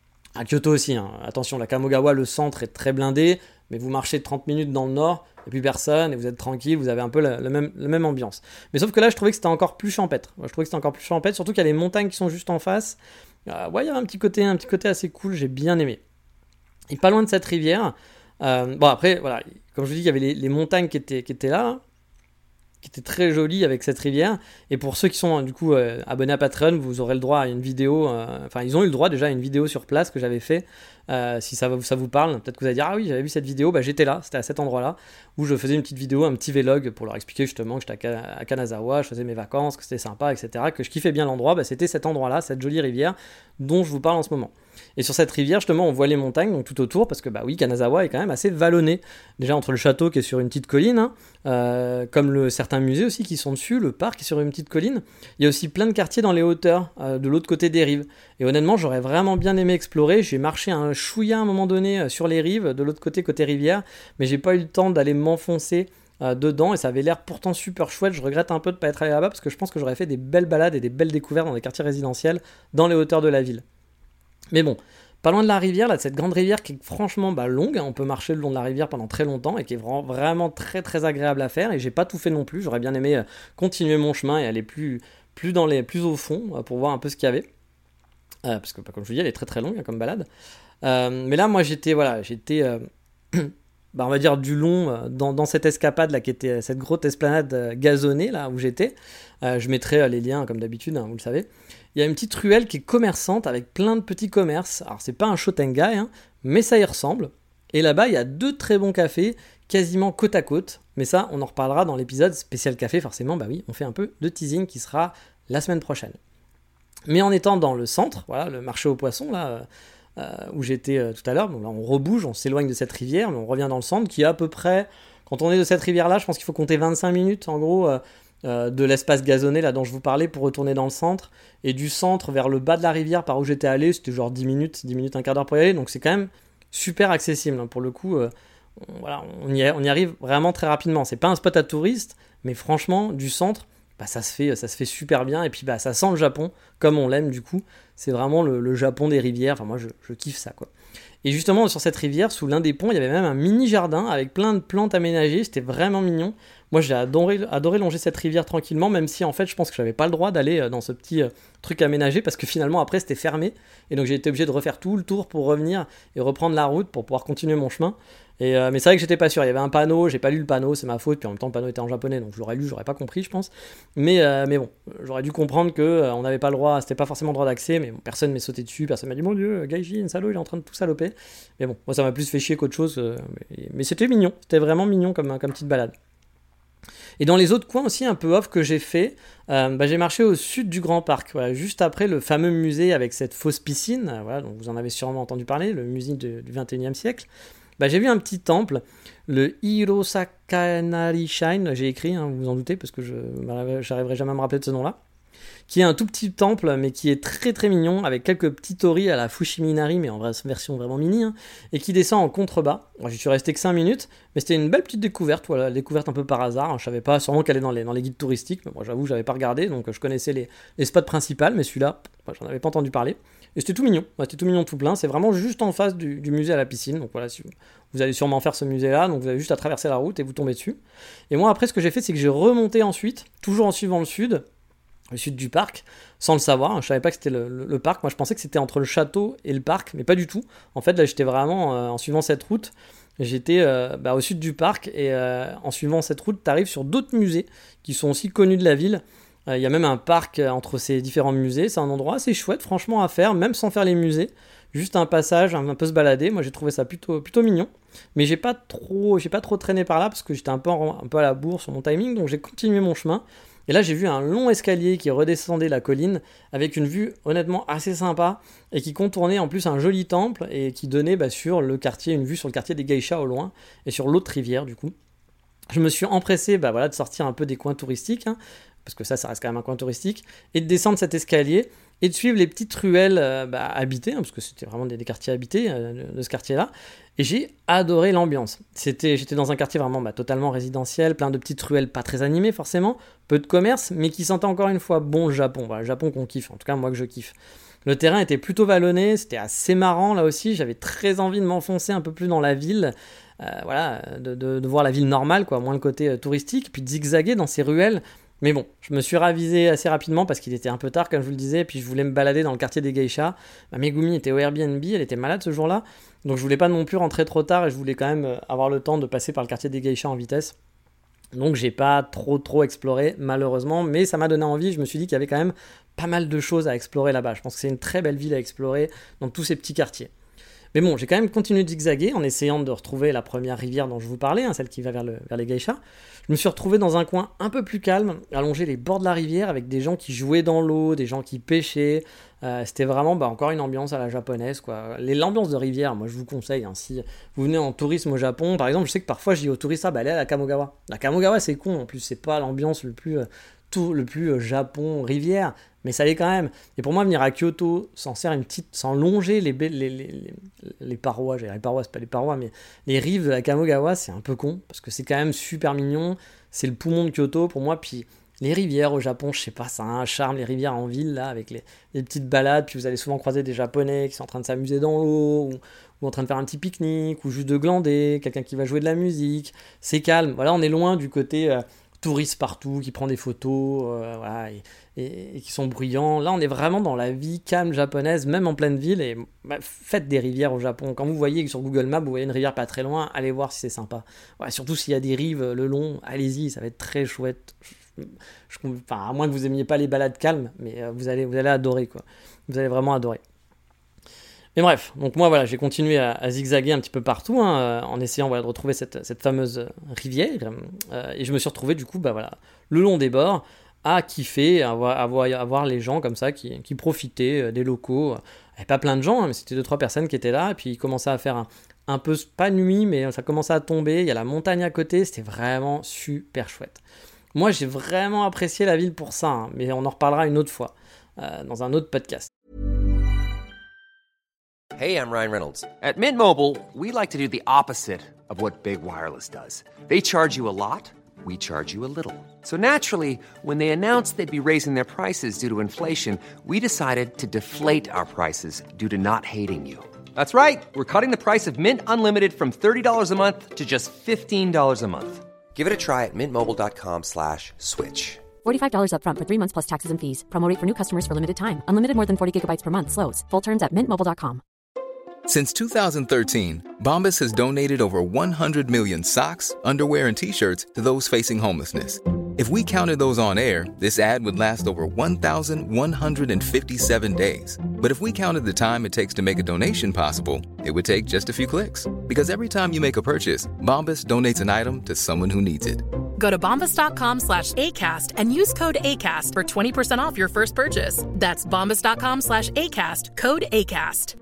À Kyoto aussi, hein. Attention, la Kamogawa, le centre est très blindé, mais vous marchez trente minutes dans le nord, il n'y a plus personne et vous êtes tranquille, vous avez un peu la, la, même, la même ambiance. Mais sauf que là, je trouvais que c'était encore plus champêtre. Moi, je trouvais que c'était encore plus champêtre, surtout qu'il y a les montagnes qui sont juste en face. Euh, ouais, il y avait un petit côté, un petit côté assez cool, j'ai bien aimé. Et pas loin de cette rivière. Euh, bon après voilà, comme je vous dis, il y avait les, les montagnes qui étaient, qui étaient là, hein, qui étaient très jolies avec cette rivière. Et pour ceux qui sont du coup euh, abonnés à Patreon, vous aurez le droit à une vidéo, euh, enfin ils ont eu le droit déjà à une vidéo sur place que j'avais fait. Euh, si ça, ça vous parle, peut-être que vous allez dire ah oui j'avais vu cette vidéo, bah j'étais là, c'était à cet endroit-là où je faisais une petite vidéo, un petit vlog pour leur expliquer justement que j'étais à, à Kanazawa, je faisais mes vacances, que c'était sympa, et cetera. Que je kiffais bien l'endroit, bah c'était cet endroit-là, cette jolie rivière dont je vous parle en ce moment. Et sur cette rivière, justement, on voit les montagnes donc tout autour, parce que bah oui, Kanazawa est quand même assez vallonné. Déjà entre le château qui est sur une petite colline, hein, euh, comme le, certains musées aussi qui sont dessus, le parc est sur une petite colline. Il y a aussi plein de quartiers dans les hauteurs, euh, de l'autre côté des rives. Et honnêtement, j'aurais vraiment bien aimé explorer. J'ai marché un chouïa à un moment donné euh, sur les rives, de l'autre côté, côté rivière, mais j'ai pas eu le temps d'aller m'enfoncer euh, dedans, et ça avait l'air pourtant super chouette. Je regrette un peu de pas être allé là-bas, parce que je pense que j'aurais fait des belles balades et des belles découvertes dans des quartiers résidentiels dans les hauteurs de la ville. Mais bon, pas loin de la rivière, là, de cette grande rivière qui est franchement bah, longue, hein, on peut marcher le long de la rivière pendant très longtemps et qui est vraiment, vraiment très très agréable à faire, et j'ai pas tout fait non plus, j'aurais bien aimé euh, continuer mon chemin et aller plus, plus, dans les, plus au fond euh, pour voir un peu ce qu'il y avait, euh, parce que bah, comme je vous dis, elle est très très longue hein, comme balade, euh, mais là moi j'étais, voilà, j'étais euh, bah, on va dire du long euh, dans, dans cette escapade là qui était cette grosse esplanade euh, gazonnée là où j'étais. Euh, je mettrai euh, les liens comme d'habitude, hein, vous le savez. Il y a une petite ruelle qui est commerçante avec plein de petits commerces. Alors c'est pas un Shotengai, hein, mais ça y ressemble. Et là-bas il y a deux très bons cafés quasiment côte à côte. Mais ça on en reparlera dans l'épisode spécial café forcément. Bah oui, on fait un peu de teasing qui sera la semaine prochaine. Mais en étant dans le centre, voilà, le marché aux poissons là. Euh, Euh, où j'étais euh, tout à l'heure, donc là on rebouge, on s'éloigne de cette rivière, mais on revient dans le centre qui est à peu près, quand on est de cette rivière là, je pense qu'il faut compter vingt-cinq minutes en gros euh, euh, de l'espace gazonné là dont je vous parlais pour retourner dans le centre, et du centre vers le bas de la rivière par où j'étais allé, c'était genre dix minutes, dix minutes, un quart d'heure pour y aller, donc c'est quand même super accessible hein, pour le coup, euh, on, voilà, on y, on y arrive vraiment très rapidement, c'est pas un spot à touristes, mais franchement du centre, bah, ça se fait, ça se fait super bien, et puis bah, ça sent le Japon, comme on l'aime du coup, c'est vraiment le, le Japon des rivières, enfin moi je, je kiffe ça quoi. Et justement, sur cette rivière, sous l'un des ponts, il y avait même un mini jardin avec plein de plantes aménagées. C'était vraiment mignon. Moi, j'ai adoré, adoré longer cette rivière tranquillement, même si en fait, je pense que j'avais pas le droit d'aller dans ce petit euh, truc aménagé parce que finalement, après, c'était fermé. Et donc, j'ai été obligé de refaire tout le tour pour revenir et reprendre la route pour pouvoir continuer mon chemin. Et, euh, mais c'est vrai que j'étais pas sûr. Il y avait un panneau, j'ai pas lu le panneau, c'est ma faute. Puis en même temps, le panneau était en japonais, donc je l'aurais lu, j'aurais pas compris, je pense. Mais, euh, mais bon, j'aurais dû comprendre que euh, on n'avait pas le droit, c'était pas forcément le droit d'accès. Mais bon, personne m'est sauté dessus, personne m'a dit mon Dieu, Gaijin, salaud, il est en train de tout saloper. Mais bon, moi, ça m'a plus fait chier qu'autre chose. Euh, mais, mais c'était mignon, c'était vraiment mignon comme, comme petite balade. Et dans les autres coins aussi un peu off que j'ai fait, euh, bah, j'ai marché au sud du Grand Parc, voilà, juste après le fameux musée avec cette fausse piscine, euh, voilà, donc vous en avez sûrement entendu parler, le musée de, du vingt et unième siècle. Bah, j'ai vu un petit temple, le Hirosakanari Shrine, j'ai écrit, hein, vous vous en doutez, parce que je n'arriverai jamais à me rappeler de ce nom-là, qui est un tout petit temple, mais qui est très très mignon, avec quelques petits torii à la Fushiminari, mais en version vraiment mini, hein, et qui descend en contrebas. Moi, j'y suis resté que cinq minutes, mais c'était une belle petite découverte, voilà, découverte un peu par hasard. Hein, je savais pas sûrement qu'elle est dans les, dans les guides touristiques, mais moi j'avoue, j'avais pas regardé, donc je connaissais les, les spots principaux, mais celui-là, moi, j'en avais pas entendu parler. Et c'était tout mignon, ouais, c'était tout mignon tout plein, c'est vraiment juste en face du, du musée à la piscine, donc voilà, si vous, vous allez sûrement faire ce musée-là, donc vous avez juste à traverser la route et vous tombez dessus. Et moi après, ce que j'ai fait, c'est que j'ai remonté ensuite, toujours en suivant le sud, le sud du parc, sans le savoir, hein, je savais pas que c'était le, le, le parc, moi je pensais que c'était entre le château et le parc, mais pas du tout. En fait là j'étais vraiment, euh, en suivant cette route, j'étais euh, bah, au sud du parc, et euh, en suivant cette route, t'arrives sur d'autres musées qui sont aussi connus de la ville. Il euh, y a même un parc entre ces différents musées, c'est un endroit assez chouette franchement à faire, même sans faire les musées, juste un passage, un, un peu se balader. Moi j'ai trouvé ça plutôt, plutôt mignon, mais j'ai pas trop, j'ai pas trop traîné par là parce que j'étais un peu, en, un peu à la bourre sur mon timing, donc j'ai continué mon chemin. Et là j'ai vu un long escalier qui redescendait la colline avec une vue honnêtement assez sympa et qui contournait en plus un joli temple et qui donnait bah, sur le quartier, une vue sur le quartier des geishas au loin et sur l'autre rivière du coup. Je me suis empressé bah, voilà, de sortir un peu des coins touristiques, hein, parce que ça, ça reste quand même un coin touristique, et de descendre cet escalier et de suivre les petites ruelles euh, bah, habitées, hein, parce que c'était vraiment des, des quartiers habités euh, de ce quartier-là, et j'ai adoré l'ambiance. C'était, j'étais dans un quartier vraiment bah, totalement résidentiel, plein de petites ruelles pas très animées forcément, peu de commerce, mais qui sentait encore une fois bon le Japon, voilà, le Japon qu'on kiffe, en tout cas moi que je kiffe. Le terrain était plutôt vallonné, c'était assez marrant là aussi, j'avais très envie de m'enfoncer un peu plus dans la ville, euh, voilà, de, de, de voir la ville normale, quoi, moins le côté euh, touristique, puis de zigzaguer dans ces ruelles. Mais bon, je me suis ravisé assez rapidement parce qu'il était un peu tard, comme je vous le disais, et puis je voulais me balader dans le quartier des geishas. Ma Megumi était au Airbnb, elle était malade ce jour-là, donc je voulais pas non plus rentrer trop tard et je voulais quand même avoir le temps de passer par le quartier des geishas en vitesse. Donc j'ai pas trop trop exploré malheureusement, mais ça m'a donné envie, je me suis dit qu'il y avait quand même pas mal de choses à explorer là-bas. Je pense que c'est une très belle ville à explorer dans tous ces petits quartiers. Mais bon, j'ai quand même continué de zigzaguer en essayant de retrouver la première rivière dont je vous parlais, hein, celle qui va vers, le, vers les geishas. Je me suis retrouvé dans un coin un peu plus calme, allongé les bords de la rivière avec des gens qui jouaient dans l'eau, des gens qui pêchaient. Euh, c'était vraiment bah, encore une ambiance à la japonaise, quoi. Les, l'ambiance de rivière, moi je vous conseille, hein, si vous venez en tourisme au Japon, par exemple, je sais que parfois je dis aux touristes, ah bah allez à la Kamogawa. La Kamogawa c'est con, en plus c'est pas l'ambiance le plus... Euh, tout le plus euh, Japon rivière, mais ça l'est quand même. Et pour moi, venir à Kyoto, sans faire une petite, sans longer les, les, les, les, les parois, j'ai les parois, c'est pas les parois, mais les rives de la Kamogawa, c'est un peu con, parce que c'est quand même super mignon, c'est le poumon de Kyoto pour moi, puis les rivières au Japon, je sais pas, ça a un charme, les rivières en ville, là, avec les, les petites balades, puis vous allez souvent croiser des Japonais qui sont en train de s'amuser dans l'eau, ou, ou en train de faire un petit pique-nique, ou juste de glander, quelqu'un qui va jouer de la musique, c'est calme. Voilà, on est loin du côté... Euh, touristes partout, qui prend des photos, euh, voilà, et, et, et qui sont bruyants. Là, on est vraiment dans la vie calme japonaise, même en pleine ville, et bah, faites des rivières au Japon. Quand vous voyez que sur Google Maps, vous voyez une rivière pas très loin, allez voir si c'est sympa. Ouais, surtout s'il y a des rives le long, allez-y, ça va être très chouette. Je, je, enfin, à moins que vous aimiez pas les balades calmes, mais euh, vous, allez, vous allez adorer, quoi. Vous allez vraiment adorer. Mais bref, donc moi voilà, j'ai continué à, à zigzaguer un petit peu partout, hein, en essayant voilà, de retrouver cette, cette fameuse rivière, euh, et je me suis retrouvé du coup bah, voilà, le long des bords, à kiffer, à voir, à voir, à voir les gens comme ça qui, qui profitaient des locaux. Il n'y avait pas plein de gens, hein, mais c'était deux trois personnes qui étaient là, et puis ils commençaient à faire un, un peu, pas nuit, mais ça commençait à tomber, il y a la montagne à côté, c'était vraiment super chouette. Moi j'ai vraiment apprécié la ville pour ça, hein, mais on en reparlera une autre fois, euh, dans un autre podcast. Hey, I'm Ryan Reynolds. At Mint Mobile, we like to do the opposite of what Big Wireless does. They charge you a lot, we charge you a little. So naturally, when they announced they'd be raising their prices due to inflation, we decided to deflate our prices due to not hating you. That's right. We're cutting the price of Mint Unlimited from thirty dollars a month to just fifteen dollars a month. Give it a try at mintmobile.com slash switch. forty-five dollars up front for three months plus taxes and fees. Promo rate for new customers for limited time. Unlimited more than forty gigabytes per month. Slows full terms at mint mobile dot com. Since two thousand thirteen, Bombas has donated over one hundred million socks, underwear, and T-shirts to those facing homelessness. If we counted those on air, this ad would last over one thousand one hundred fifty-seven days. But if we counted the time it takes to make a donation possible, it would take just a few clicks. Because every time you make a purchase, Bombas donates an item to someone who needs it. Go to bombas.com slash ACAST and use code ACAST for twenty percent off your first purchase. That's bombas.com slash ACAST, code ACAST.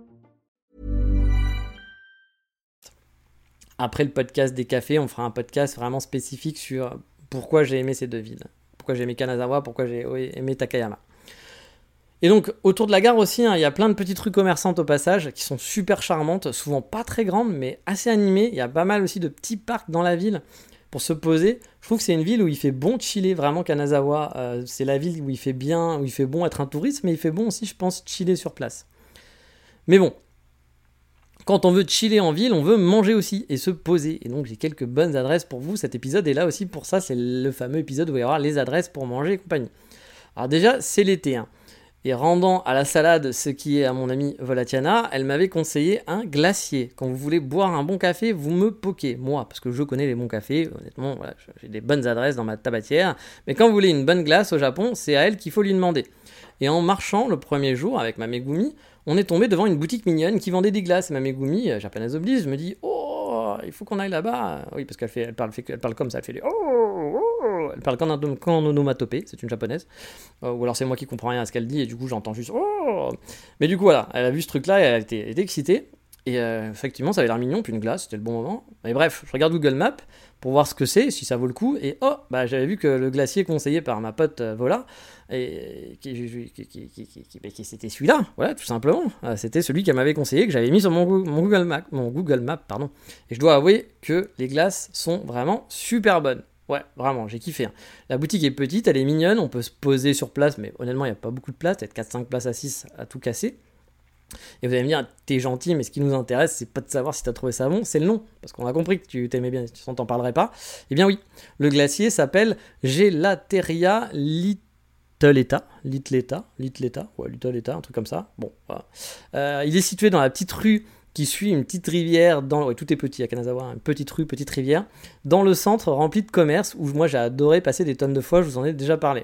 Après le podcast des cafés, on fera un podcast vraiment spécifique sur pourquoi j'ai aimé ces deux villes. Pourquoi j'ai aimé Kanazawa, pourquoi j'ai aimé Takayama. Et donc, autour de la gare aussi, hein, il y a plein de petites rues commerçantes au passage qui sont super charmantes, souvent pas très grandes, mais assez animées. Il y a pas mal aussi de petits parcs dans la ville pour se poser. Je trouve que c'est une ville où il fait bon chiller, vraiment, Kanazawa. Euh, c'est la ville où il fait bien, où il fait bon être un touriste, mais il fait bon aussi, je pense, chiller sur place. Mais bon, quand on veut chiller en ville, on veut manger aussi et se poser. Et donc, j'ai quelques bonnes adresses pour vous. Cet épisode est là aussi pour ça. C'est le fameux épisode où il va y avoir les adresses pour manger et compagnie. Alors déjà, c'est l'été, hein. Et rendant à la salade ce qui est à mon amie Volatiana, elle m'avait conseillé un glacier. Quand vous voulez boire un bon café, vous me poquez, moi, parce que je connais les bons cafés, honnêtement, voilà, j'ai des bonnes adresses dans ma tabatière. Mais quand vous voulez une bonne glace au Japon, c'est à elle qu'il faut lui demander. Et en marchant le premier jour avec ma Megumi, on est tombé devant une boutique mignonne qui vendait des glaces. Et ma Megumi, japonaise oblige, je me dis « Oh, il faut qu'on aille là-bas !» Oui, parce qu'elle fait, elle parle, elle parle comme ça, elle fait des « Oh, oh !» Elle parle qu'en, qu'en onomatopée, c'est une japonaise. Euh, ou alors c'est moi qui comprends rien à ce qu'elle dit et du coup j'entends juste « Oh !» Mais du coup voilà, elle a vu ce truc-là et elle était, elle était excitée. Et euh, effectivement, ça avait l'air mignon, puis une glace, c'était le bon moment. Mais bref, je regarde Google Maps pour voir ce que c'est, si ça vaut le coup. Et oh, bah j'avais vu que le glacier conseillé par ma pote euh, Vola, et qui, qui, qui, qui, qui, qui, qui c'était celui-là, voilà, tout simplement. Euh, c'était celui qu'elle m'avait conseillé, que j'avais mis sur mon, mon Google Maps, mon Google Maps, pardon. Et je dois avouer que les glaces sont vraiment super bonnes. Ouais, vraiment, j'ai kiffé. Hein. La boutique est petite, elle est mignonne, on peut se poser sur place, mais honnêtement, il n'y a pas beaucoup de place, peut-être quatre cinq places à six à tout casser. Et vous allez me dire, t'es gentil, mais ce qui nous intéresse, c'est pas de savoir si t'as trouvé ça bon, c'est le nom. Parce qu'on a compris que tu t'aimais bien, tu t'en parlerais pas. Eh bien oui, le glacier s'appelle Gelateria Littleta. Littleta, Littleta, ouais, Littleta, un truc comme ça. Bon, voilà. Euh, il est situé dans la petite rue qui suit une petite rivière, dans... ouais, tout est petit à Kanazawa, une petite rue, petite rivière, dans le centre rempli de commerce, où moi j'ai adoré passer des tonnes de fois, je vous en ai déjà parlé.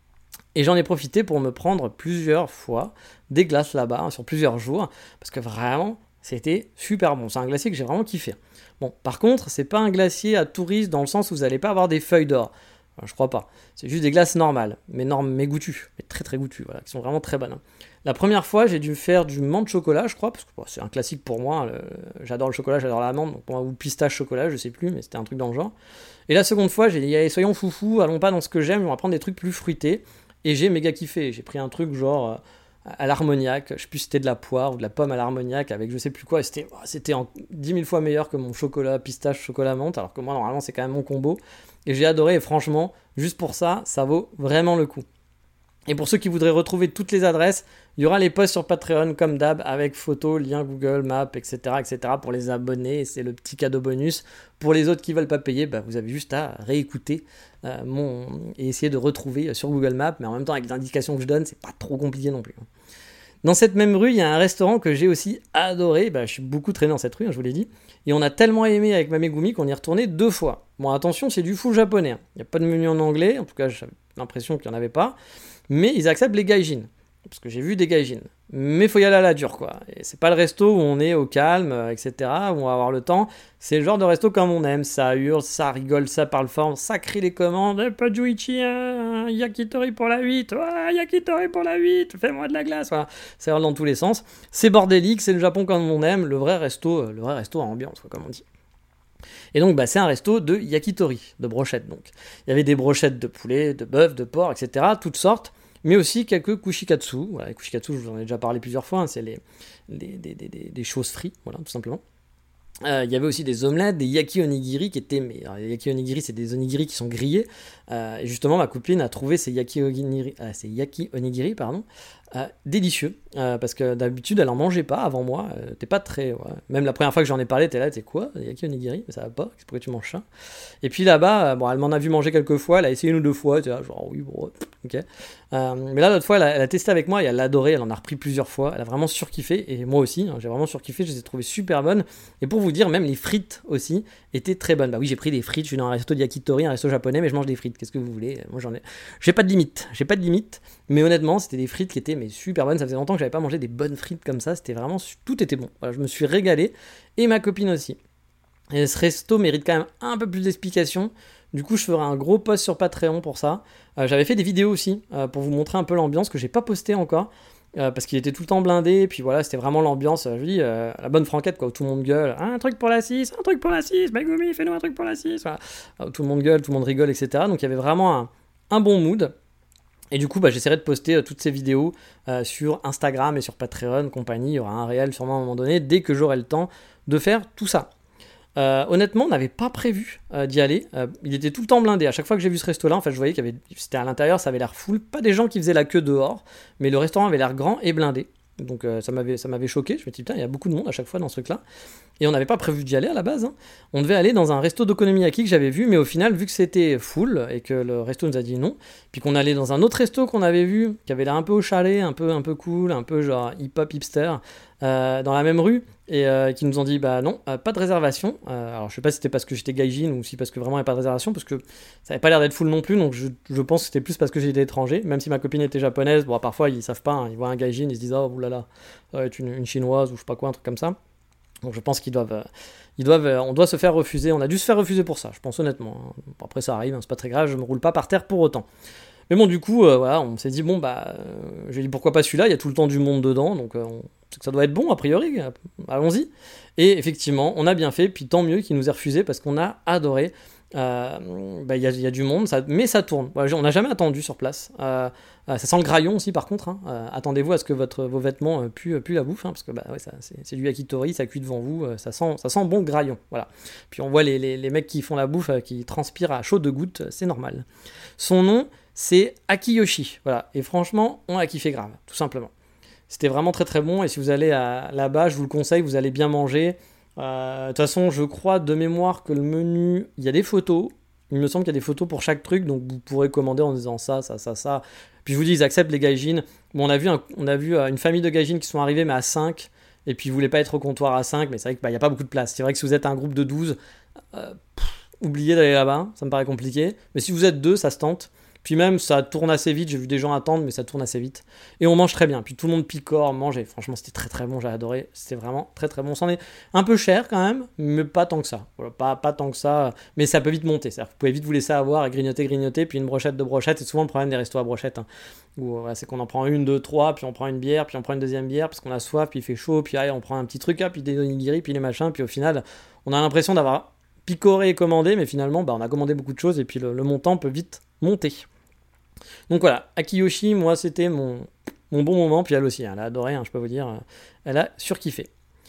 Et j'en ai profité pour me prendre plusieurs fois des glaces là-bas, hein, sur plusieurs jours, parce que vraiment, c'était super bon. C'est un glacier que j'ai vraiment kiffé. Bon, par contre, c'est pas un glacier à touristes dans le sens où vous n'allez pas avoir des feuilles d'or. Enfin, je crois pas. C'est juste des glaces normales, mais, normes, mais goûtues, mais très très goûtues, voilà, qui sont vraiment très bonnes. Hein. La première fois, j'ai dû faire du menthe chocolat, je crois, parce que bon, c'est un classique pour moi. Le... J'adore le chocolat, j'adore l'amande, donc, ou pistache chocolat, je sais plus, mais c'était un truc dans le genre. Et la seconde fois, j'ai dit, allez, soyons foufou, allons pas dans ce que j'aime, on va prendre des trucs plus fruités. Et j'ai méga kiffé. J'ai pris un truc genre euh, à l'armagnac, je sais plus si c'était de la poire ou de la pomme à l'armagnac avec je sais plus quoi. Et c'était, c'était en dix mille fois meilleur que mon chocolat pistache chocolat menthe, alors que moi normalement c'est quand même mon combo. Et j'ai adoré et franchement, juste pour ça, ça vaut vraiment le coup. Et pour ceux qui voudraient retrouver toutes les adresses, il y aura les posts sur Patreon comme d'hab avec photos, liens Google Maps, et cetera, et cetera pour les abonnés. Et c'est le petit cadeau bonus. Pour les autres qui veulent pas payer, bah, vous avez juste à réécouter euh, mon et essayer de retrouver sur Google Maps. Mais en même temps, avec les indications que je donne, c'est pas trop compliqué non plus. Dans cette même rue, il y a un restaurant que j'ai aussi adoré. Bah, je suis beaucoup traîné dans cette rue, hein, je vous l'ai dit. Et on a tellement aimé avec ma Megumi qu'on y est retourné deux fois. Bon, attention, c'est du full japonais. Hein. Il n'y a pas de menu en anglais. En tout cas, j'avais l'impression qu'il n'y en avait pas. Mais ils acceptent les gaijin. Parce que j'ai vu des gaijin. Mais il faut y aller à la dure, quoi. Et c'est pas le resto où on est au calme, et cetera, où on va avoir le temps. C'est le genre de resto comme on aime. Ça hurle, ça rigole, ça parle fort, ça crie les commandes. Eh, pas de Juichi, hein, yakitori pour la huit. Ouais, yakitori pour la huit. Fais-moi de la glace. Voilà. Ça hurle dans tous les sens. C'est bordélique, c'est le Japon comme on aime. Le vrai resto, le vrai resto à ambiance, quoi, comme on dit. Et donc, bah, c'est un resto de yakitori, de brochettes. Donc, il y avait des brochettes de poulet, de bœuf, de porc, et cetera, toutes sortes. Mais aussi quelques kushikatsu. Voilà, les kushikatsu, je vous en ai déjà parlé plusieurs fois, hein, c'est les, les, des, des, des choses frites, voilà, tout simplement. Euh, il y avait aussi des omelettes, des yaki onigiri qui étaient... Mais, alors, les yaki onigiri, c'est des onigiri qui sont grillés. Euh, et justement, ma copine a trouvé ces yaki onigiri, euh, ces yaki onigiri pardon, Euh, délicieux, euh, parce que d'habitude elle en mangeait pas avant moi, euh, t'es pas très, ouais. Même la première fois que j'en ai parlé, t'es là, t'es quoi, Yaki Onigiri, mais ça va pas, pourquoi tu manges ça? Et puis là-bas, euh, bon, elle m'en a vu manger quelques fois, elle a essayé une ou deux fois, t'es là, genre oui, bon, ok. Euh, mais là l'autre fois, elle a, elle a testé avec moi et elle l'a adoré, elle en a repris plusieurs fois, elle a vraiment surkiffé, et moi aussi, hein, j'ai vraiment surkiffé, je les ai trouvées super bonnes, et pour vous dire, même les frites aussi étaient très bonnes. Bah oui, j'ai pris des frites, je suis dans un resto de yakitori, un resto japonais, mais je mange des frites, qu'est-ce que vous voulez? Moi j'en ai, j'ai pas de limite, j'ai pas de limite, mais honnêtement, c'était des frites qui étaient mais super bonnes, ça faisait longtemps que j'avais pas mangé des bonnes frites comme ça, c'était vraiment, tout était bon, voilà, je me suis régalé, et ma copine aussi. Et ce resto mérite quand même un peu plus d'explications, du coup je ferai un gros post sur Patreon pour ça. Euh, j'avais fait des vidéos aussi, euh, pour vous montrer un peu l'ambiance, que j'ai pas posté encore, euh, parce qu'il était tout le temps blindé, et puis voilà, c'était vraiment l'ambiance, euh, je dis, euh, la bonne franquette, quoi, où tout le monde gueule, ah, un truc pour la six, un truc pour la six, Megumi, fais-nous un truc pour la six, voilà. Euh, tout le monde gueule, tout le monde rigole, et cetera. Donc il y avait vraiment un, un bon mood. Et du coup, bah, j'essaierai de poster euh, toutes ces vidéos euh, sur Instagram et sur Patreon, compagnie. Il y aura un réel sûrement à un moment donné, dès que j'aurai le temps de faire tout ça. Euh, honnêtement, on n'avait pas prévu euh, d'y aller. Euh, il était tout le temps blindé. À chaque fois que j'ai vu ce resto-là, en fait, je voyais qu'il y avait, c'était à l'intérieur, ça avait l'air full. Pas des gens qui faisaient la queue dehors, mais le restaurant avait l'air grand et blindé. Donc euh, ça m'avait, ça m'avait choqué. Je me suis dit, putain, il y a beaucoup de monde à chaque fois dans ce truc-là. Et on n'avait pas prévu d'y aller à la base. Hein. On devait aller dans un resto d'okonomiyaki que j'avais vu, mais au final, vu que c'était full et que le resto nous a dit non, puis qu'on allait dans un autre resto qu'on avait vu, qui avait l'air un peu au chalet, un peu, un peu cool, un peu genre hip-hop hipster, euh, dans la même rue, et euh, qui nous ont dit bah non, euh, pas de réservation. Euh, alors je sais pas si c'était parce que j'étais gaijin ou si parce que vraiment il n'y avait pas de réservation, parce que ça n'avait pas l'air d'être full non plus, donc je, je pense que c'était plus parce que j'étais étranger, même si ma copine était japonaise. Bon, parfois ils savent pas, hein, ils voient un gaijin, ils se disent oh oulala, ça va être une, une chinoise ou je sais pas quoi, un truc comme ça. Donc je pense qu'ils doivent, euh, ils doivent, euh, on doit se faire refuser, on a dû se faire refuser pour ça, je pense honnêtement. Après ça arrive, hein, c'est pas très grave, je me roule pas par terre pour autant. Mais bon, du coup, euh, voilà, on s'est dit bon bah, euh, j'ai dit pourquoi pas celui-là, il y a tout le temps du monde dedans, donc euh, on sait que ça doit être bon a priori, euh, allons-y. Et effectivement, on a bien fait, puis tant mieux qu'il nous ait refusé parce qu'on a adoré. Euh, bah, y a, y a du monde, ça, mais ça tourne. Ouais, on n'a jamais attendu sur place. Euh, euh, ça sent le graillon aussi, par contre. Hein. Euh, attendez-vous à ce que votre, vos vêtements euh, puent, puent la bouffe, hein, parce que bah, ouais, ça, c'est, c'est du yakitori, ça cuit devant vous, euh, ça, sent, ça sent bon graillon. Voilà. Puis on voit les, les, les mecs qui font la bouffe, euh, qui transpirent à chaudes gouttes, c'est normal. Son nom, c'est Akiyoshi. Voilà. Et franchement, on a kiffé grave, tout simplement. C'était vraiment très très bon, et si vous allez à, là-bas, je vous le conseille, vous allez bien manger. De euh, toute façon, je crois de mémoire que le menu, il y a des photos. Il me semble qu'il y a des photos pour chaque truc, donc vous pourrez commander en disant ça, ça, ça, ça. Puis je vous dis, ils acceptent les gaijins. Bon, on a vu, un, on a vu euh, une famille de gaijins qui sont arrivés, mais à cinq, et puis ils voulaient pas être au comptoir à cinq, mais c'est vrai qu'il bah, n'y a pas beaucoup de place. C'est vrai que si vous êtes un groupe de douze, euh, pff, oubliez d'aller là-bas, ça me paraît compliqué. Mais si vous êtes deux, ça se tente. Puis même, ça tourne assez vite, j'ai vu des gens attendre, mais ça tourne assez vite. Et on mange très bien, puis tout le monde picore, mange, et franchement, c'était très très bon, j'ai adoré, c'était vraiment très très bon. Ça en est un peu cher quand même, mais pas tant que ça. Voilà, pas, pas tant que ça, mais ça peut vite monter, c'est-à-dire que vous pouvez vite vous laisser avoir et grignoter, grignoter, puis une brochette, deux brochettes, c'est souvent le problème des restos à brochettes, hein, où voilà, c'est qu'on en prend une, deux, trois, puis on prend une bière, puis on prend une deuxième bière, parce qu'on a soif, puis il fait chaud, puis allez, on prend un petit truc, là, puis des onigiri, puis les machins, puis au final, on a l'impression d'avoir picoré et commandé, mais finalement, bah, on a commandé beaucoup de choses, et puis le, le montant peut vite monter. Donc voilà, Akiyoshi, moi c'était mon, mon bon moment, puis elle aussi, elle a adoré, hein, je peux vous dire, elle a surkiffé.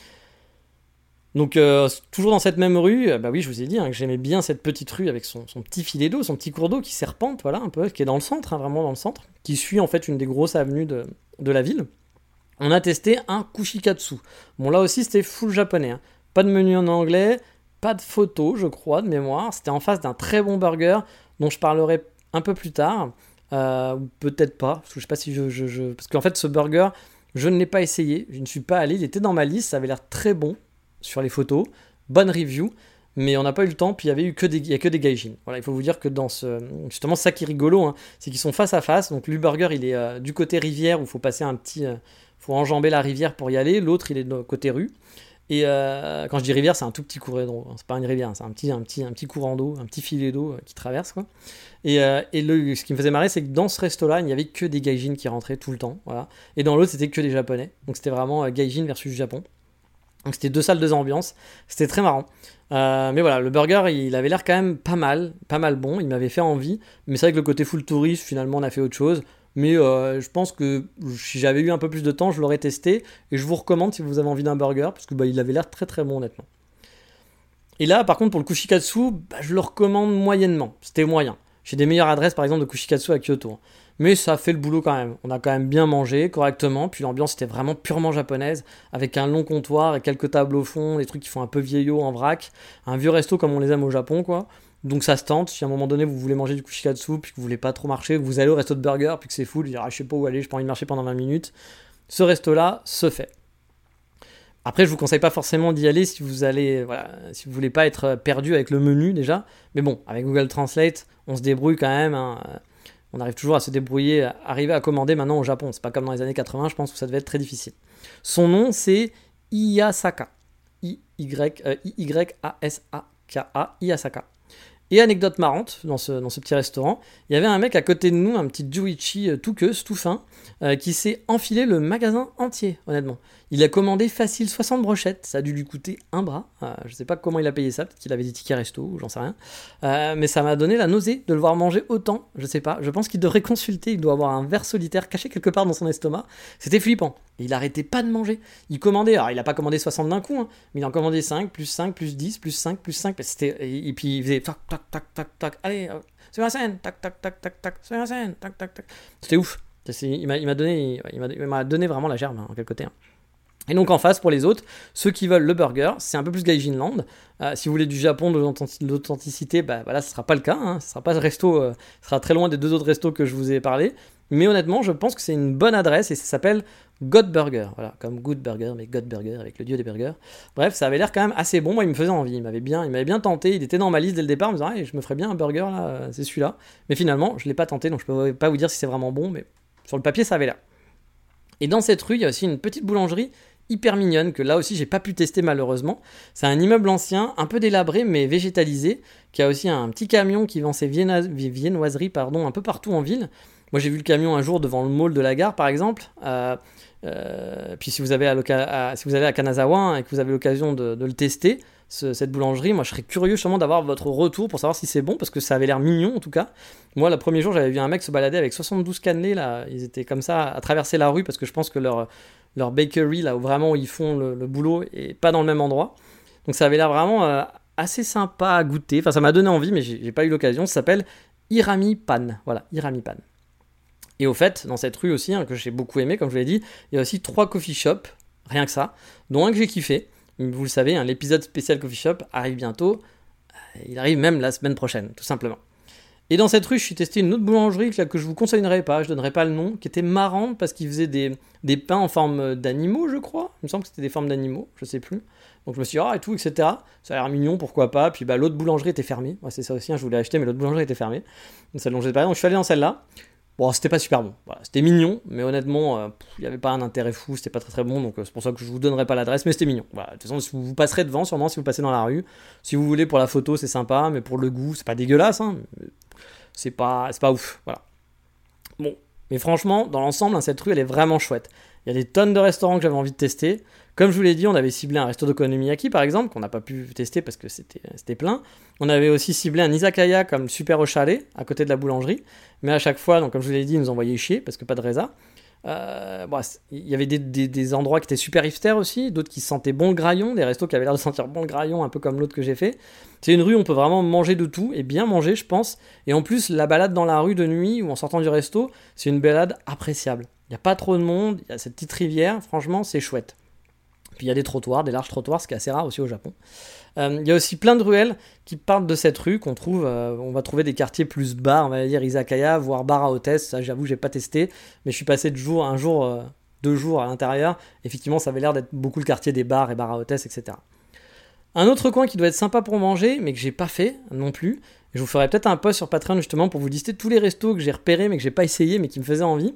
Donc euh, toujours dans cette même rue, bah oui je vous ai dit hein, que j'aimais bien cette petite rue avec son, son petit filet d'eau, son petit cours d'eau qui serpente, voilà un peu, qui est dans le centre, hein, vraiment dans le centre, qui suit en fait une des grosses avenues de, de la ville. On a testé un kushikatsu. Bon là aussi c'était full japonais, hein. Pas de menu en anglais, pas de photo je crois de mémoire, c'était en face d'un très bon burger dont je parlerai un peu plus tard. Euh, ou peut-être pas, parce que je sais pas si je, je, je... Parce qu'en fait, ce burger, je ne l'ai pas essayé, je ne suis pas allé, il était dans ma liste, ça avait l'air très bon sur les photos, bonne review, mais on n'a pas eu le temps, puis il y avait eu que des, il y a que des gaijins. Voilà, il faut vous dire que dans ce... Justement, c'est ça qui est rigolo, hein, c'est qu'ils sont face à face, donc le burger, il est euh, du côté rivière, où il faut passer un petit... Euh, faut enjamber la rivière pour y aller, l'autre, il est de côté rue. Et euh, quand je dis rivière, c'est un tout petit courant d'eau. C'est pas une rivière, c'est un petit, un petit, un petit courant d'eau, un petit filet d'eau euh, qui traverse, quoi. Et, euh, et le, ce qui me faisait marrer, c'est que dans ce resto-là, il n'y avait que des gaijins qui rentraient tout le temps. Voilà. Et dans l'autre, c'était que des japonais. Donc c'était vraiment euh, gaijin versus Japon. Donc c'était deux salles, deux ambiances. C'était très marrant. Euh, mais voilà, le burger, il avait l'air quand même pas mal, pas mal bon. Il m'avait fait envie. Mais c'est vrai que le côté full touriste, finalement, on a fait autre chose. Mais euh, je pense que si j'avais eu un peu plus de temps, je l'aurais testé. Et je vous recommande si vous avez envie d'un burger, parce que bah, il avait l'air très très bon, honnêtement. Et là, par contre, pour le kushikatsu, bah, je le recommande moyennement. C'était moyen. J'ai des meilleures adresses, par exemple, de kushikatsu à Kyoto. mais ça fait le boulot quand même. On a quand même bien mangé correctement, puis l'ambiance était vraiment purement japonaise, avec un long comptoir et quelques tables au fond, des trucs qui font un peu vieillot en vrac, un vieux resto comme on les aime au Japon, quoi. Donc ça se tente, si à un moment donné vous voulez manger du kushikatsu, puis que vous voulez pas trop marcher, que vous allez au resto de burger, puis que c'est full, vous dire ah, je sais pas où aller, j'ai pas envie de marcher pendant vingt minutes, ce resto-là se fait. Après, je vous conseille pas forcément d'y aller si vous allez, voilà, si vous voulez pas être perdu avec le menu déjà. Mais bon, avec Google Translate, on se débrouille quand même. Hein. On arrive toujours à se débrouiller, à arriver à commander maintenant au Japon. C'est pas comme dans les années quatre-vingts, je pense que ça devait être très difficile. Son nom, c'est Iyasaka. I-Y-A-S-A-K-A, Iyasaka. Et anecdote marrante, dans ce, dans ce petit restaurant, il y avait un mec à côté de nous, un petit Juichi euh, tout queuse, tout fin, euh, qui s'est enfilé le magasin entier, honnêtement. Il a commandé facile soixante brochettes, ça a dû lui coûter un bras. Euh, je sais pas comment il a payé ça, peut-être qu'il avait des tickets resto, ou j'en sais rien. Euh, mais ça m'a donné la nausée de le voir manger autant, je sais pas. Je pense qu'il devrait consulter, il doit avoir un ver solitaire caché quelque part dans son estomac. C'était flippant. Et il arrêtait pas de manger. Il commandait, alors il a pas commandé soixante d'un coup, hein, mais il en commandait cinq, plus cinq, plus dix, plus cinq, plus cinq. C'était, et, et puis il faisait tac, tac, tac, tac, tac, allez, euh, sur la scène, tac, tac, tac, tac, tac, sur la scène, tac, tac, tac. C'était ouf. C'est, il, m'a, il, m'a donné, il, m'a, il m'a donné vraiment la gerbe, hein, en quelque côté. Hein. Et donc en face, pour les autres, ceux qui veulent le burger, c'est un peu plus Gaijinland. Euh, si vous voulez du Japon, de l'authenticité, bah voilà, ce sera pas le cas. Hein. Ce sera pas ce resto, euh, ce sera très loin des deux autres restos que je vous ai parlé. Mais honnêtement, je pense que c'est une bonne adresse et ça s'appelle God Burger. Voilà, comme Good Burger, mais God Burger avec le dieu des burgers. Bref, ça avait l'air quand même assez bon. Moi, il me faisait envie. Il m'avait bien, il m'avait bien tenté. Il était dans ma liste dès le départ. En me disant, hey, je me ferais bien un burger là, c'est celui-là. Mais finalement, je l'ai pas tenté, donc je peux pas vous dire si c'est vraiment bon, mais sur le papier, ça avait l'air. Et dans cette rue, il y a aussi une petite boulangerie hyper mignonne que là aussi j'ai pas pu tester malheureusement. C'est un immeuble ancien, un peu délabré mais végétalisé, qui a aussi un petit camion qui vend ses vienna... viennoiseries pardon, un peu partout en ville. Moi j'ai vu le camion un jour devant le mall de la gare par exemple. Euh, euh, puis si vous, avez à loca... si vous allez à Kanazawa hein, et que vous avez l'occasion de, de le tester, ce, cette boulangerie, moi je serais curieux justement d'avoir votre retour pour savoir si c'est bon, parce que ça avait l'air mignon en tout cas. Moi le premier jour j'avais vu un mec se balader avec soixante-douze cannelés là, ils étaient comme ça à traverser la rue parce que je pense que leur... leur bakery, là où vraiment ils font le, le boulot, et pas dans le même endroit. Donc ça avait l'air vraiment euh, assez sympa à goûter. Enfin, ça m'a donné envie, mais j'ai, j'ai pas eu l'occasion. Ça s'appelle Irami Pan. Voilà, Irami Pan. Et au fait, dans cette rue aussi, hein, que j'ai beaucoup aimé, comme je vous l'ai dit, il y a aussi trois coffee shops, rien que ça, dont un que j'ai kiffé. Vous le savez, hein, l'épisode spécial coffee shop arrive bientôt. Il arrive même la semaine prochaine, tout simplement. Et dans cette rue, je suis testé une autre boulangerie que, que je vous conseillerais pas, je donnerai pas le nom, qui était marrante parce qu'ils faisaient des, des pains en forme d'animaux, je crois. Il me semble que c'était des formes d'animaux, je sais plus. Donc je me suis dit, ah, et tout, et cetera. Ça a l'air mignon, pourquoi pas. Puis bah, l'autre boulangerie était fermée. Ouais, c'est ça aussi, hein, je voulais acheter, mais l'autre boulangerie était fermée. Donc celle dont j'ai parlé, donc je suis allé dans celle-là. Bon, c'était pas super bon. Voilà, c'était mignon, mais honnêtement, il euh, n'y avait pas un intérêt fou, c'était pas très très bon, donc euh, c'est pour ça que je vous donnerai pas l'adresse, mais c'était mignon. Voilà, de toute façon, si vous, vous passerez devant, sûrement, si vous passez dans la rue. Si vous voulez, pour la photo, c'est sympa, mais pour le goût, c'est pas dégueulasse, hein. C'est pas, c'est pas ouf, voilà. Bon, mais franchement, dans l'ensemble, hein, cette rue, elle est vraiment chouette. Il y a des tonnes de restaurants que j'avais envie de tester. Comme je vous l'ai dit, on avait ciblé un resto d'Okonomiyaki, par exemple, qu'on n'a pas pu tester parce que c'était, c'était plein. On avait aussi ciblé un izakaya comme super au chalet, à côté de la boulangerie. Mais à chaque fois, donc, comme je vous l'ai dit, ils nous envoyaient chier parce que pas de résa. Euh, bon, il y avait des, des, des endroits qui étaient super hipster aussi, d'autres qui sentaient bon le graillon, des restos qui avaient l'air de sentir bon le graillon, un peu comme l'autre que j'ai fait. C'est une rue où on peut vraiment manger de tout, et bien manger je pense, et en plus la balade dans la rue de nuit ou en sortant du resto, c'est une balade appréciable. Il n'y a pas trop de monde, il y a cette petite rivière, franchement c'est chouette. Puis il y a des trottoirs, des larges trottoirs, ce qui est assez rare aussi au Japon. Euh, il y a aussi plein de ruelles qui partent de cette rue qu'on trouve. Euh, on va trouver des quartiers plus bas, on va dire izakaya, voire bar à hôtesse. Ça, j'avoue, j'ai pas testé, mais je suis passé de jour, un jour, euh, deux jours à l'intérieur. Effectivement, ça avait l'air d'être beaucoup le quartier des bars et bars à hôtesse, et cetera. Un autre coin qui doit être sympa pour manger, mais que j'ai pas fait non plus. Je vous ferai peut-être un post sur Patreon justement pour vous lister tous les restos que j'ai repérés, mais que j'ai pas essayé, mais qui me faisaient envie.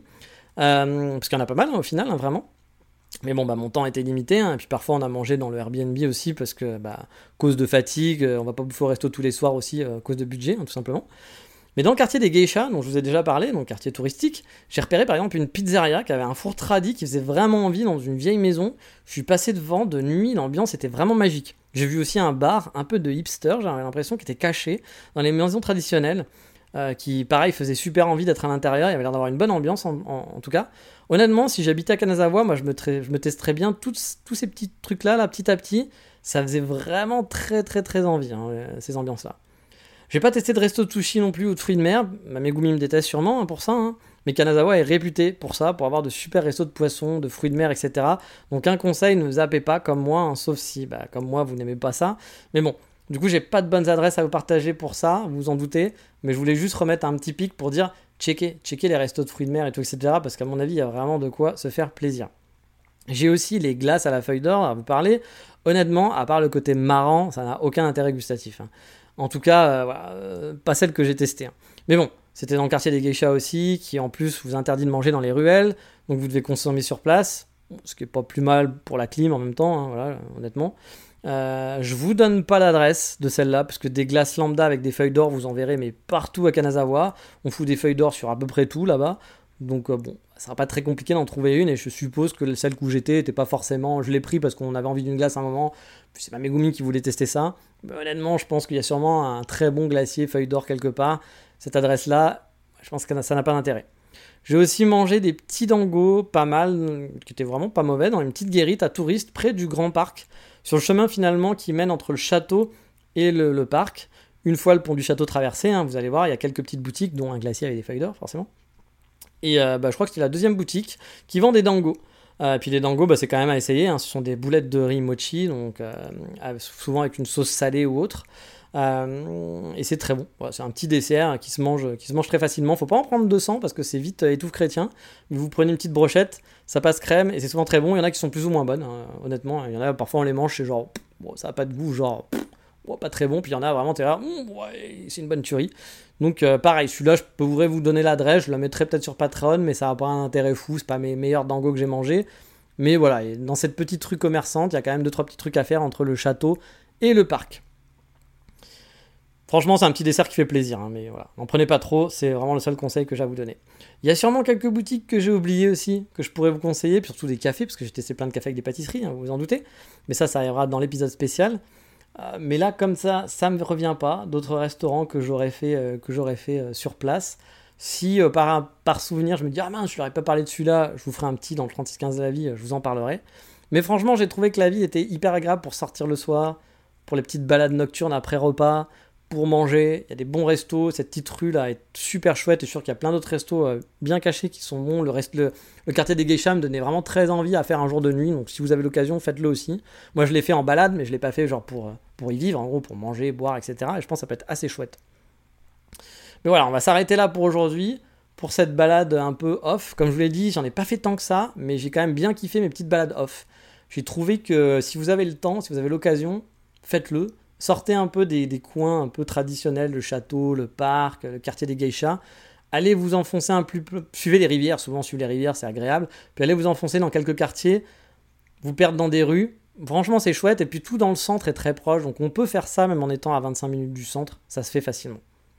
Euh, parce qu'il y en a pas mal hein, au final, hein, vraiment. Mais bon, bah, mon temps était limité, hein, et puis parfois on a mangé dans le Airbnb aussi, parce que, bah, cause de fatigue, on va pas bouffer au resto tous les soirs aussi, euh, cause de budget, hein, tout simplement. Mais dans le quartier des geishas, dont je vous ai déjà parlé, donc quartier touristique, j'ai repéré par exemple une pizzeria qui avait un four tradi qui faisait vraiment envie dans une vieille maison. Je suis passé devant de nuit, l'ambiance était vraiment magique. J'ai vu aussi un bar, un peu de hipster, j'avais l'impression, qui était caché dans les maisons traditionnelles, euh, qui, pareil, faisait super envie d'être à l'intérieur, il y avait l'air d'avoir une bonne ambiance en, en, en tout cas. Honnêtement, si j'habitais à Kanazawa, moi je me, tra- je me testerais bien tous, tous ces petits trucs-là, là, petit à petit. Ça faisait vraiment très très très envie, hein, ces ambiances-là. J'ai pas testé de resto de sushi non plus ou de fruits de mer. Megumi me déteste sûrement hein, pour ça. Hein. mais Kanazawa est réputé pour ça, pour avoir de super restos de poissons, de fruits de mer, et cetera. Donc un conseil, ne zappez pas comme moi, hein, sauf si, bah, comme moi, vous n'aimez pas ça. Mais bon, du coup, j'ai pas de bonnes adresses à vous partager pour ça, vous vous en doutez, mais je voulais juste remettre un petit pic pour dire, checkez, checkez les restos de fruits de mer et tout, et cetera. Parce qu'à mon avis, il y a vraiment de quoi se faire plaisir. J'ai aussi les glaces à la feuille d'or à vous parler. Honnêtement, à part le côté marrant, ça n'a aucun intérêt gustatif. Hein. En tout cas, euh, voilà, euh, pas celle que j'ai testée. Hein. Mais bon, c'était dans le quartier des geishas aussi, qui en plus vous interdit de manger dans les ruelles, donc vous devez consommer sur place, ce qui est pas plus mal pour la clim en même temps, hein, voilà, honnêtement. Euh, je vous donne pas l'adresse de celle-là, parce que des glaces lambda avec des feuilles d'or, vous en verrez, mais partout à Kanazawa. On fout des feuilles d'or sur à peu près tout là-bas. Donc euh, bon, ça sera pas très compliqué d'en trouver une, et je suppose que celle où j'étais était pas forcément... Je l'ai pris parce qu'on avait envie d'une glace à un moment, puis c'est pas Megumi qui voulait tester ça. Mais honnêtement, je pense qu'il y a sûrement un très bon glacier feuille d'or quelque part. Cette adresse-là, je pense que ça n'a pas d'intérêt. J'ai aussi mangé des petits dangos, pas mal, qui étaient vraiment pas mauvais, dans une petite guérite à touristes près du Grand Parc, sur le chemin finalement qui mène entre le château et le, le parc. Une fois le pont du château traversé, hein, vous allez voir, il y a quelques petites boutiques, dont un glacier avec des feuilles d'or, forcément. Et euh, bah, je crois que c'était la deuxième boutique qui vend des dangos. Euh, puis les dangos, bah, c'est quand même à essayer. Hein. Ce sont des boulettes de riz mochi, donc euh, souvent avec une sauce salée ou autre. Euh, et c'est très bon. Voilà, c'est un petit dessert qui se mange, qui se mange très facilement. Faut pas en prendre deux cents parce que c'est vite euh, étouffe chrétien. Mais vous prenez une petite brochette, ça passe crème et c'est souvent très bon. Il y en a qui sont plus ou moins bonnes, hein, honnêtement. Il y en a parfois on les mange, c'est genre, pff, bon, ça a pas de goût, genre. Pff, Oh, pas très bon, puis il y en a vraiment, t'es là, mmh, ouais, c'est une bonne tuerie. Donc euh, pareil, celui-là, je pourrais vous donner l'adresse, je la mettrai peut-être sur Patreon, mais ça n'a pas un intérêt fou, c'est pas mes meilleurs dangos que j'ai mangés. Mais voilà, dans cette petite rue commerçante, il y a quand même deux trois petits trucs à faire entre le château et le parc. Franchement, c'est un petit dessert qui fait plaisir, hein, mais voilà, n'en prenez pas trop, c'est vraiment le seul conseil que j'ai à vous donner. Il y a sûrement quelques boutiques que j'ai oubliées aussi, que je pourrais vous conseiller, puis surtout des cafés, parce que j'ai testé plein de cafés avec des pâtisseries, hein, vous vous en doutez. Mais ça, ça arrivera dans l'épisode spécial. Euh, mais là, comme ça, ça me revient pas. D'autres restaurants que j'aurais fait, euh, que j'aurais fait euh, sur place. Si euh, par, par souvenir, je me dis ah mince, je leur ai pas parlé de celui-là, je vous ferai un petit dans le trente-six quinze de la vie, je vous en parlerai. Mais franchement, j'ai trouvé que la vie était hyper agréable pour sortir le soir, pour les petites balades nocturnes après repas, pour manger. Il y a des bons restos. Cette petite rue là est super chouette. Et je suis sûr qu'il y a plein d'autres restos euh, bien cachés qui sont bons. Le, reste, le, le quartier des geishas me donnait vraiment très envie à faire un jour de nuit. Donc si vous avez l'occasion, faites-le aussi. Moi, je l'ai fait en balade, mais je l'ai pas fait genre pour, pour y vivre, en gros, pour manger, boire, et cetera. Et je pense que ça peut être assez chouette. Mais voilà, on va s'arrêter là pour aujourd'hui. Pour cette balade un peu off. Comme je vous l'ai dit, j'en ai pas fait tant que ça, mais j'ai quand même bien kiffé mes petites balades off. J'ai trouvé que si vous avez le temps, si vous avez l'occasion, faites-le. Sortez un peu des, des coins un peu traditionnels, le château, le parc, le quartier des geishas. Allez vous enfoncer un peu, suivez les rivières, souvent suivez les rivières, c'est agréable. Puis allez vous enfoncer dans quelques quartiers, vous perdre dans des rues. Franchement, c'est chouette. Et puis tout dans le centre est très proche, donc on peut faire ça même en étant à vingt-cinq minutes du centre, ça se fait facilement.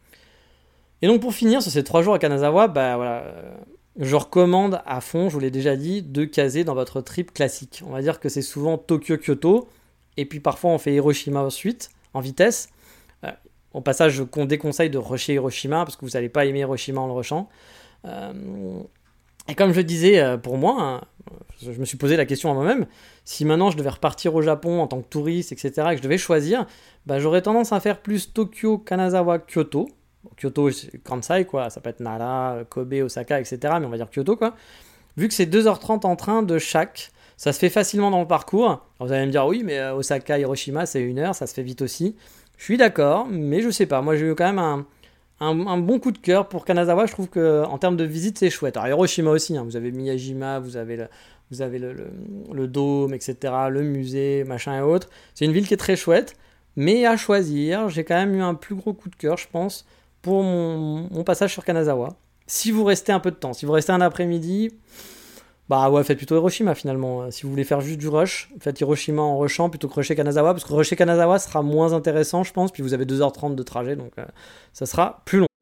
Et donc pour finir, sur ces trois jours à Kanazawa, bah voilà, je recommande à fond, je vous l'ai déjà dit, de caser dans votre trip classique. On va dire que c'est souvent Tokyo-Kyoto, et puis parfois on fait Hiroshima ensuite, en vitesse. Euh, au passage, je déconseille de rusher Hiroshima, parce que vous n'allez pas aimer Hiroshima en le rushant. Euh, et comme je disais, pour moi, hein, je me suis posé la question à moi-même, si maintenant je devais repartir au Japon en tant que touriste, et cetera, et que je devais choisir, bah, j'aurais tendance à faire plus Tokyo, Kanazawa, Kyoto. Bon, Kyoto, c'est Kansai, quoi, ça peut être Nara, Kobe, Osaka, et cetera, mais on va dire Kyoto, quoi. Vu que c'est deux heures trente en train de chaque, ça se fait facilement dans le parcours. Alors vous allez me dire, oui, mais Osaka, Hiroshima, c'est une heure, ça se fait vite aussi. Je suis d'accord, mais je sais pas. Moi, j'ai eu quand même un, un, un bon coup de cœur pour Kanazawa. Je trouve qu'en termes de visite, c'est chouette. Alors Hiroshima aussi, hein, vous avez Miyajima, vous avez, le, vous avez le, le, le dôme, et cetera, le musée, machin et autres. C'est une ville qui est très chouette, mais à choisir, j'ai quand même eu un plus gros coup de cœur, je pense, pour mon, mon passage sur Kanazawa. Si vous restez un peu de temps, si vous restez un après-midi... Bah ouais, faites plutôt Hiroshima finalement. Si vous voulez faire juste du rush, faites Hiroshima en rushant plutôt que rusher Kanazawa, parce que rusher Kanazawa sera moins intéressant, je pense, puis vous avez deux heures trente de trajet, donc euh, ça sera plus long.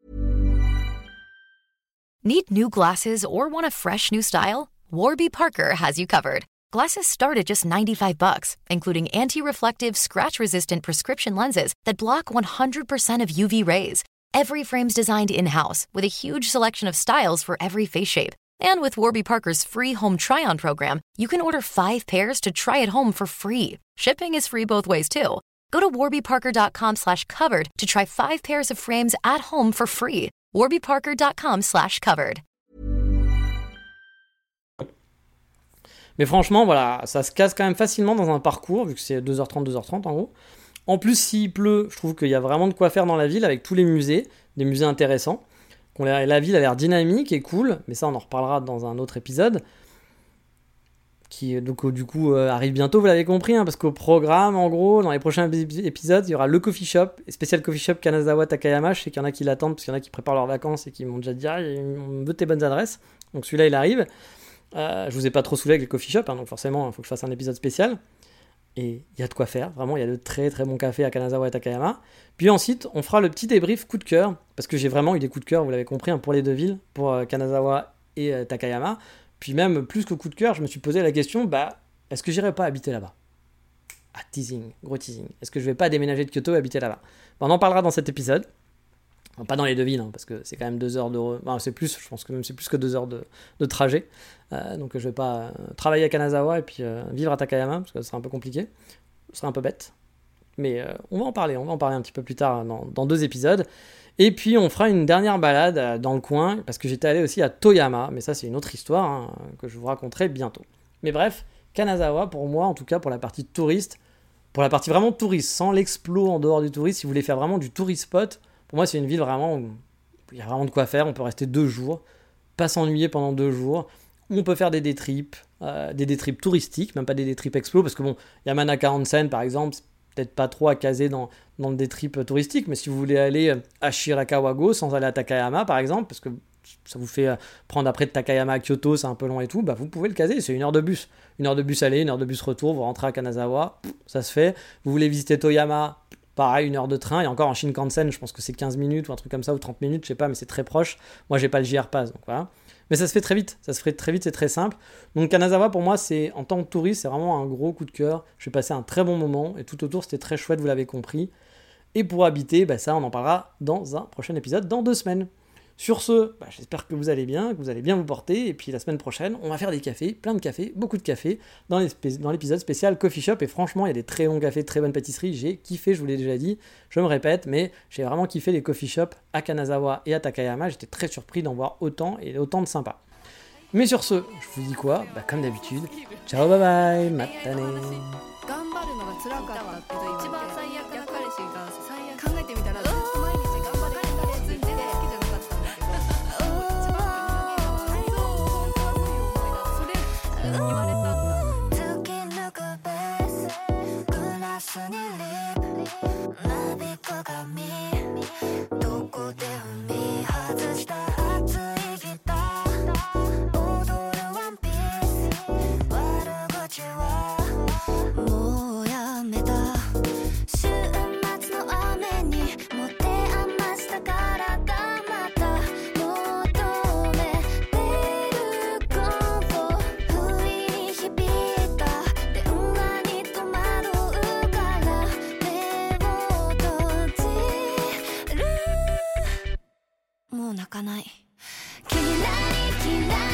Need new glasses or want a fresh new style? Warby Parker has you covered. Glasses start at just ninety-five bucks, including anti-reflective, scratch-resistant prescription lenses that block one hundred percent of U V rays. Every frame's designed in-house, with a huge selection of styles for every face shape. And with Warby Parker's free home try-on program, you can order five pairs to try at home for free. Shipping is free both ways, too. Go to warbyparker.com slash covered to try five pairs of frames at home for free. warbyparker.com slash covered. Mais franchement, voilà, ça se casse quand même facilement dans un parcours, vu que c'est deux heures trente, deux heures trente en gros. En plus, s'il pleut, je trouve qu'il y a vraiment de quoi faire dans la ville avec tous les musées, des musées intéressants. La ville a l'air dynamique et cool, mais ça on en reparlera dans un autre épisode. Qui donc du coup euh, arrive bientôt, vous l'avez compris, hein, parce qu'au programme, en gros, dans les prochains épisodes, il y aura le coffee shop, spécial coffee shop Kanazawa Takayama. Je sais qu'il y en a qui l'attendent, parce qu'il y en a qui préparent leurs vacances et qui m'ont déjà dit ah, on veut tes bonnes adresses. Donc celui-là il arrive. Euh, je vous ai pas trop saoulé avec les coffee shops, hein, donc forcément il faut que je fasse un épisode spécial. Et il y a de quoi faire, vraiment, il y a de très très bons cafés à Kanazawa et Takayama. Puis ensuite, on fera le petit débrief coup de cœur, parce que j'ai vraiment eu des coups de cœur, vous l'avez compris, hein, pour les deux villes, pour euh, Kanazawa et euh, Takayama. Puis même, plus que coup de cœur, je me suis posé la question, bah, est-ce que j'irai pas habiter là-bas ? Ah, teasing, gros teasing. Est-ce que je vais pas déménager de Kyoto et habiter là-bas ? Bah, on en parlera dans cet épisode. Enfin, pas dans les deux villes, hein, parce que c'est quand même deux heures de... Enfin, c'est plus, je pense que même c'est plus que deux heures de, de trajet. Euh, donc je vais pas euh, travailler à Kanazawa et puis euh, vivre à Takayama, parce que ce serait un peu compliqué. Ce serait un peu bête. Mais euh, on va en parler, on va en parler un petit peu plus tard dans, dans deux épisodes. Et puis on fera une dernière balade euh, dans le coin, parce que j'étais allé aussi à Toyama, mais ça c'est une autre histoire hein, que je vous raconterai bientôt. Mais bref, Kanazawa, pour moi, en tout cas pour la partie touriste, pour la partie vraiment touriste, sans l'explo en dehors du touriste, si vous voulez faire vraiment du tourist spot, pour moi c'est une ville vraiment où il y a vraiment de quoi faire, on peut rester deux jours, pas s'ennuyer pendant deux jours, où on peut faire des day trips, euh, des day trips touristiques, même pas des day trips explo, parce que bon, Yamanaka Onsen par exemple, c'est peut-être pas trop à caser dans, dans le day trip touristique, mais si vous voulez aller à Shirakawa-go sans aller à Takayama par exemple, parce que ça vous fait prendre après de Takayama à Kyoto, c'est un peu long et tout, bah vous pouvez le caser, c'est une heure de bus. Une heure de bus aller, une heure de bus retour, vous rentrez à Kanazawa, ça se fait. Vous voulez visiter Toyama, pareil, une heure de train, et encore en Shinkansen, je pense que c'est quinze minutes ou un truc comme ça, ou trente minutes, je sais pas, mais c'est très proche. Moi, j'ai pas le J R Pass, donc voilà. Mais ça se fait très vite, ça se fait très vite, c'est très simple. Donc Kanazawa, pour moi, c'est en tant que touriste, c'est vraiment un gros coup de cœur. J'ai passé un très bon moment, et tout autour, c'était très chouette, vous l'avez compris. Et pour habiter, bah ça, on en parlera dans un prochain épisode, dans deux semaines. Sur ce, bah, j'espère que vous allez bien, que vous allez bien vous porter, et puis la semaine prochaine, on va faire des cafés, plein de cafés, beaucoup de cafés, dans, dans l'épisode spécial Coffee Shop, et franchement, il y a des très bons cafés, très bonnes pâtisseries, j'ai kiffé, je vous l'ai déjà dit, je me répète, mais j'ai vraiment kiffé les coffee shops à Kanazawa et à Takayama, j'étais très surpris d'en voir autant, et autant de sympas. Mais sur ce, je vous dis quoi ? Bah comme d'habitude, ciao bye bye, matane. もう泣かない。キラリキラ